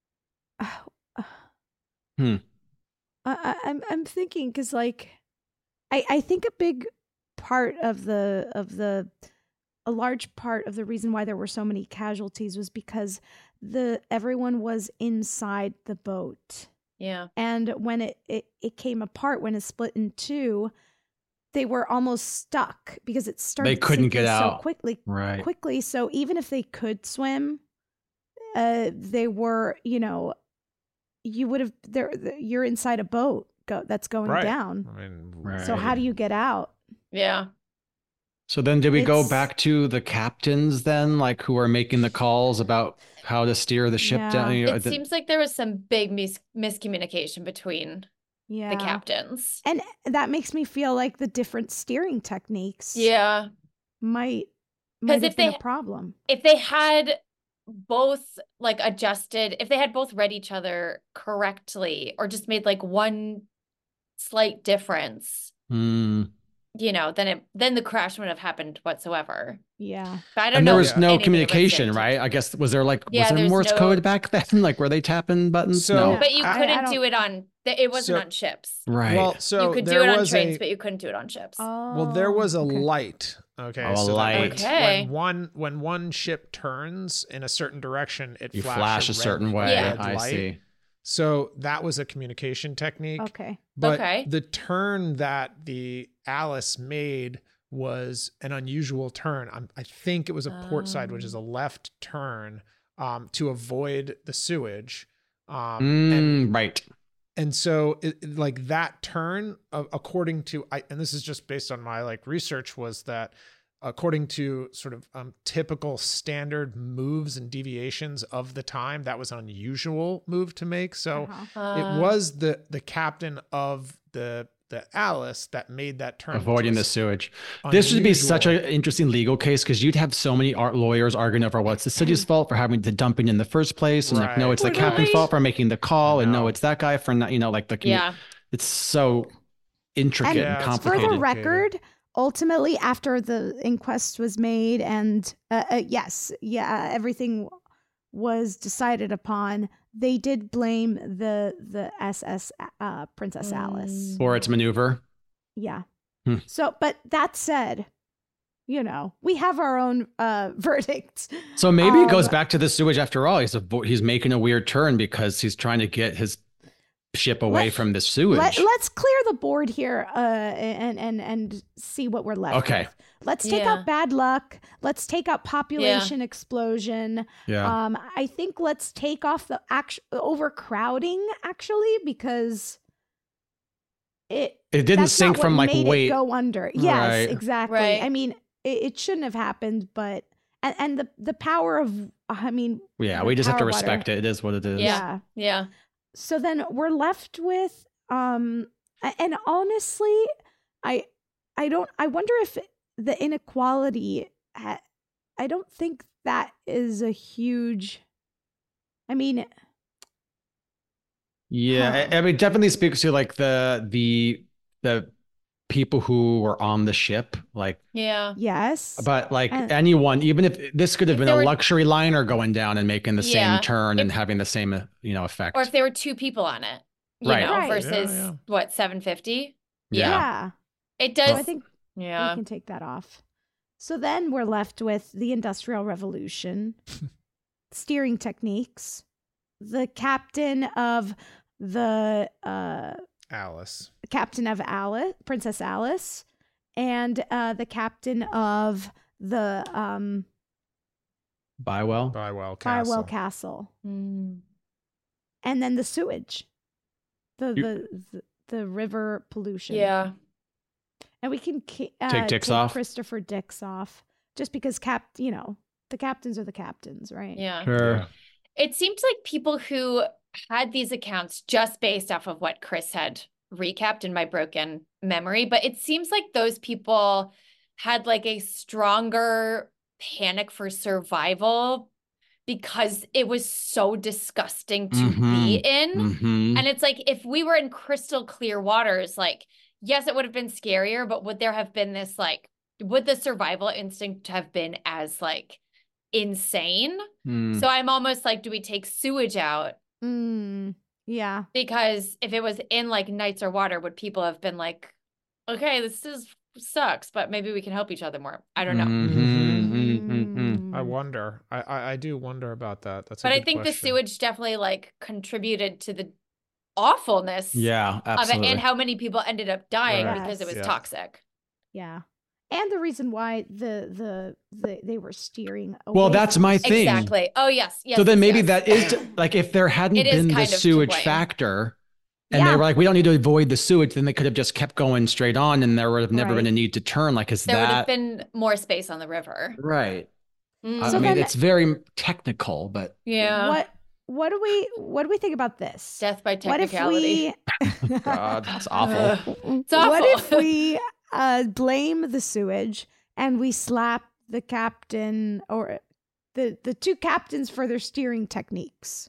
Hmm. I, I, I'm I'm thinking because like, I I think a big part of the of the a large part of the reason why there were so many casualties was because the everyone was inside the boat. Yeah. And when it, it, it came apart, when it split in two, they were almost stuck because it started couldn't get sinking so out. quickly. Right. Quickly. So even if they could swim, uh, they were, you know, you would have, there, you're inside a boat go, that's going Right. down. I mean, Right. So how do you get out? Yeah. So then did we go It's- back to the captains then, like who are making the calls about how to steer the ship Yeah. down? You know, It the- seems like there was some big mis- miscommunication between Yeah. the captains. And that makes me feel like the different steering techniques Yeah. might, 'Cause might have if been they- a problem. If they had both like adjusted, if they had both read each other correctly or just made like one slight difference, Hmm. you know, then it then the crash wouldn't have happened whatsoever. Yeah. But I don't And know. there was if no anything was communication, said. right? I guess was there like Yeah, was there there's Morse no- code back then? Like were they tapping buttons? So- no. But you I- I couldn't don't- do it on. th- It wasn't So- on ships. Right. Well, so you could do there it on was trains, a, but you couldn't do it on ships. Oh, well, there was a okay. light. Okay, Oh, a so that light. when- Okay. when one when one ship turns in a certain direction, it you flashed flash a red- certain way. Yeah. red I light. see. So that was a communication technique. Okay. But Okay. the turn that the Alice made was an unusual turn. I'm, I think it was a port side, which is a left turn, um, to avoid the sewage. Um, and, Mm, right. and so it, it- like that turn, uh, according to, I, and this is just based on my like research, was that according to sort of um, typical standard moves and deviations of the time, that was an unusual move to make. So Uh-huh. Uh, it was the the captain of the the Alice that made that turn, which Avoiding the was sewage. This would be such unusual. an interesting legal case because you'd have so many art lawyers arguing over what's the city's fault for having the dumping in the first place, and like no, Right. it's the Totally. captain's fault for making the call, and no, No. it's that guy for not, you know, like the commu- yeah. It's so intricate And and, Yeah, it's For complicated. the complicated. record, ultimately, after the inquest was made, and uh, uh, yes, yeah, everything was decided upon, they did blame the the S S uh, Princess Alice. For its maneuver. Yeah. Hmm. So, but that said, you know, we have our own uh, verdict. So maybe it goes Um, back to the sewage after all. He's a, he's making a weird turn because he's trying to get his ship away Let- from the sewage. Let, let's clear the board here uh, and and and see what we're left Okay. with. Let's take Yeah. out bad luck. Let's take out population explosion. yeah. Um, I think let's take off the act- overcrowding actually because it it didn't that's sink not from what like made weight. it go under. Yes, Right. exactly. Right. I mean, it, it shouldn't have happened, but and, and the the power of I mean, Yeah, the we just have to power water. respect it. It is what it is. Yeah. yeah. Yeah. So then we're left with um a- and honestly I I don't I wonder if the inequality ha- I don't think that is a huge I mean Yeah, I, I mean, definitely speaks to like the the the people who were on the ship, like. Yeah. yes. But like And- anyone, even if this could have If been there a were- luxury liner going down and making the Yeah. same turn and If- having the same, uh, you know, effect. Or if there were two people on it, you Right. know, Right. versus Yeah, yeah. what, seven fifty? Yeah. yeah. It So does. I think we yeah. can take that off. So then we're left with the Industrial Revolution, steering techniques, the captain of the uh Alice. captain of Alice, Princess Alice, and uh, the captain of the um, Bywell. Bywell Castle. Bywell Castle, Mm. and then the sewage, the You- the, the the river pollution. Yeah. and we can ki- uh, Take Dix off? Christopher Dix off, just because cap, you know, the captains are the captains, right? Yeah. Sure. Yeah. It seemed like people who had these accounts just based off of what Chris had recapped in my broken memory, but it seems like those people had like a stronger panic for survival because it was so disgusting to be in. Mhm. And it's like, if we were in crystal clear waters, like, yes, it would have been scarier, but would there have been this, like, would the survival instinct have been as, like, insane? Mm. So I'm almost like, do we take sewage out? Mm, yeah. Because if it was in, like, Knights or water, would people have been like, okay, this is sucks, but maybe we can help each other more? I don't know. Mhm, mhm, mhm. I wonder. I, I I do wonder about that. That's. A But I good think the question. sewage definitely, like, contributed to the awfulness Yeah, of absolutely. it and how many people ended up dying Right. because it was Yeah. toxic. Yeah. And the reason why the the, the they were steering away Well, that's from my the thing. Exactly. Oh, yes. Yes. so then yes, maybe yes. that is to- like if there hadn't It is been the kind of to sewage blame. factor and Yeah. they were like, we don't need to avoid the sewage, then they could have just kept going straight on and there would have never Right. been a need to turn. Like, is There would have that been more space on the river. right? Mm. I So mean, then- it's very technical, but Yeah. What what do we what do we think about this? Death by What if technicality. we God, it's awful. It's awful. What if we uh, blame the sewage and we slap the captain or the the two captains for their steering techniques?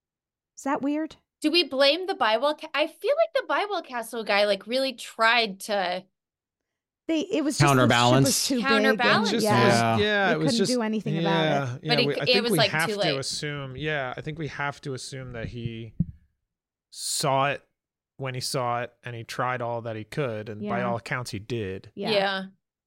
Is that weird? Do we blame the Bywell? Ca- I feel like the Bywell Castle guy like really tried to. They it was just Counterbalance. The ship was too Counterbalance. big. It and- just yeah. was, yeah, They it was couldn't just do anything yeah, about it. Yeah, But it- we, I it think was, we like, have too to late. assume. Yeah, I think we have to assume that he saw it when he saw it, and he tried all that he could, and by Yeah. all accounts, he did. Yeah. Yeah. Yeah.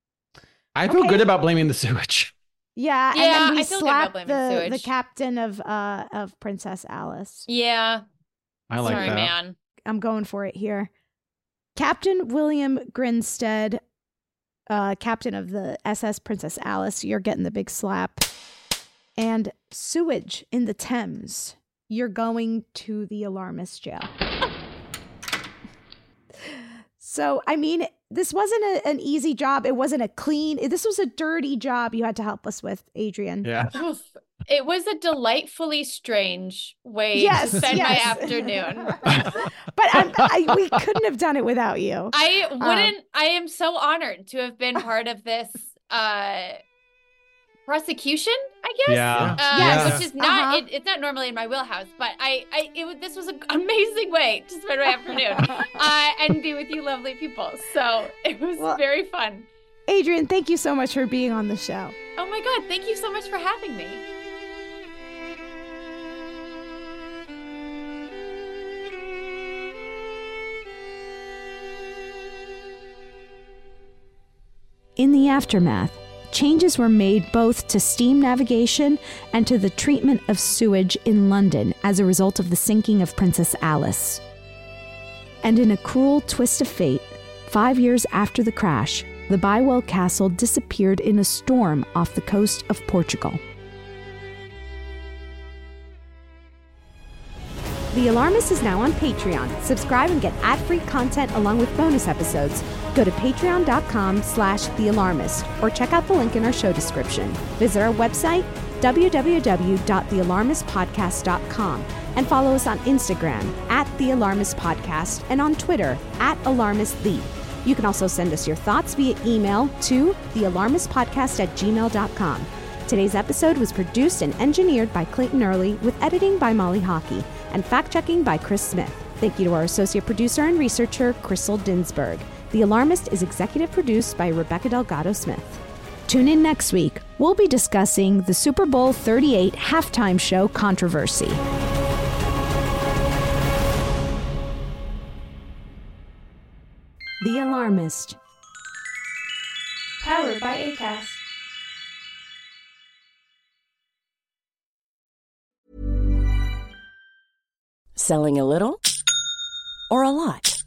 I feel Okay. good about blaming the sewage. Yeah, and Yeah, then we I feel good about slapped blaming the, the sewage. captain of uh of Princess Alice. Yeah. I like Sorry, that. man. I'm going for it here. Captain William Grinstead, uh, captain of the S S Princess Alice, you're getting the big slap. And sewage in the Thames, you're going to the alarmist jail. So, I mean, this wasn't a, an easy job. It wasn't a clean, this was a dirty job you had to help us with, Adrian. Yeah. Oof. It was a delightfully strange way Yes, to spend yes. my afternoon. But I'm, I, we couldn't have done it without you. I Um, wouldn't. I am so honored to have been part of this uh, prosecution. I guess. Yeah. Uh, Yes. Which is not. Uh-huh. It, it's not normally in my wheelhouse, but I. I. It was. This was an amazing way to spend my afternoon uh, and be with you, lovely people. So it was Well- very fun. Adrian, thank you so much for being on the show. Oh my God! Thank you so much for having me. In the aftermath, changes were made both to steam navigation and to the treatment of sewage in London as a result of the sinking of Princess Alice. And in a cruel twist of fate, five years after the crash, the Bywell Castle disappeared in a storm off the coast of Portugal. The Alarmist is now on Patreon. Subscribe and get ad-free content along with bonus episodes. Go to patreon.com slash The Alarmist or check out the link in our show description. Visit our website, w w w dot the alarmist podcast dot com, and follow us on Instagram at The Alarmist Podcast and on Twitter at AlarmistThe. You can also send us your thoughts via email to the alarmist podcast at gmail dot com. Today's episode was produced and engineered by Clayton Early with editing by Molly Hockey and fact-checking by Chris Smith. Thank you to our associate producer and researcher, Crystal Dinsberg. The Alarmist is executive produced by Rebecca Delgado Smith. Tune in next week. We'll be discussing the Super Bowl thirty-eight halftime show controversy. The Alarmist. Powered by Acast. Selling a little or a lot?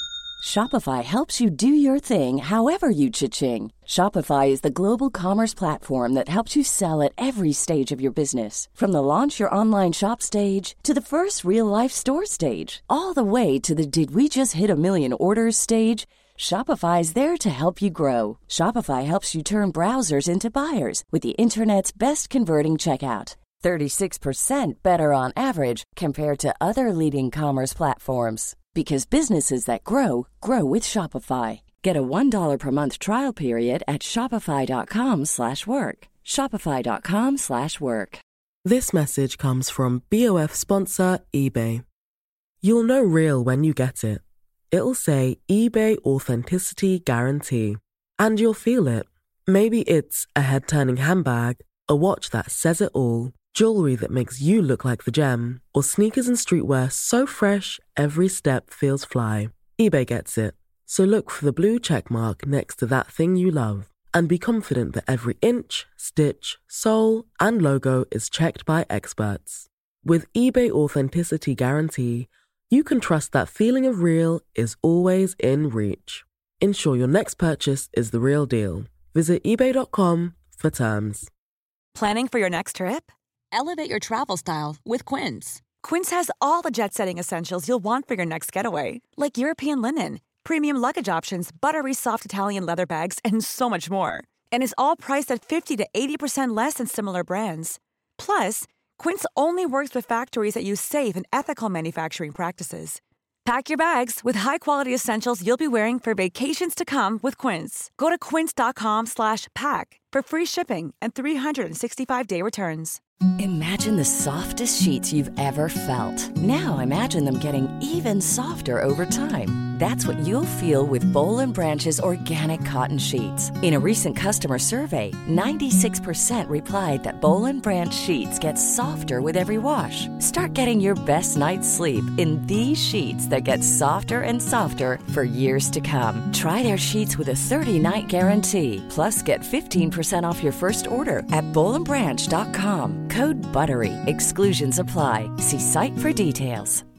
Shopify helps you do your thing however you cha-ching. Shopify is the global commerce platform that helps you sell at every stage of your business. From the launch your online shop stage to the first real-life store stage, all the way to the did we just hit a million orders stage. Shopify is there to help you grow. Shopify helps you turn browsers into buyers with the internet's best converting checkout. thirty-six percent better on average compared to other leading commerce platforms. Because businesses that grow, grow with Shopify. Get a one dollar per month trial period at shopify.com slash work. Shopify.com slash work. This message comes from B O F sponsor eBay. You'll know real when you get it. It'll say eBay Authenticity Guarantee. And you'll feel it. Maybe it's a head-turning handbag, a watch that says it all, jewelry that makes you look like the gem, or sneakers and streetwear so fresh every step feels fly. eBay gets it. So look for the blue check mark next to that thing you love and be confident that every inch, stitch, sole, and logo is checked by experts. With eBay Authenticity Guarantee, you can trust that feeling of real is always in reach. Ensure your next purchase is the real deal. Visit ebay dot com for terms. Planning for your next trip? Elevate your travel style with Quince. Quince has all the jet-setting essentials you'll want for your next getaway, like European linen, premium luggage options, buttery soft Italian leather bags, and so much more. And is all priced at fifty to eighty percent less than similar brands. Plus, Quince only works with factories that use safe and ethical manufacturing practices. Pack your bags with high-quality essentials you'll be wearing for vacations to come with Quince. Go to quince.com slash pack for free shipping and three sixty-five day returns. Imagine the softest sheets you've ever felt. Now imagine them getting even softer over time. That's what you'll feel with Boll and Branch's organic cotton sheets. In a recent customer survey, ninety-six percent replied that Boll and Branch sheets get softer with every wash. Start getting your best night's sleep in these sheets that get softer and softer for years to come. Try their sheets with a thirty-night guarantee. Plus, get fifteen percent off your first order at boll and branch dot com. Code BUTTERY. Exclusions apply. See site for details.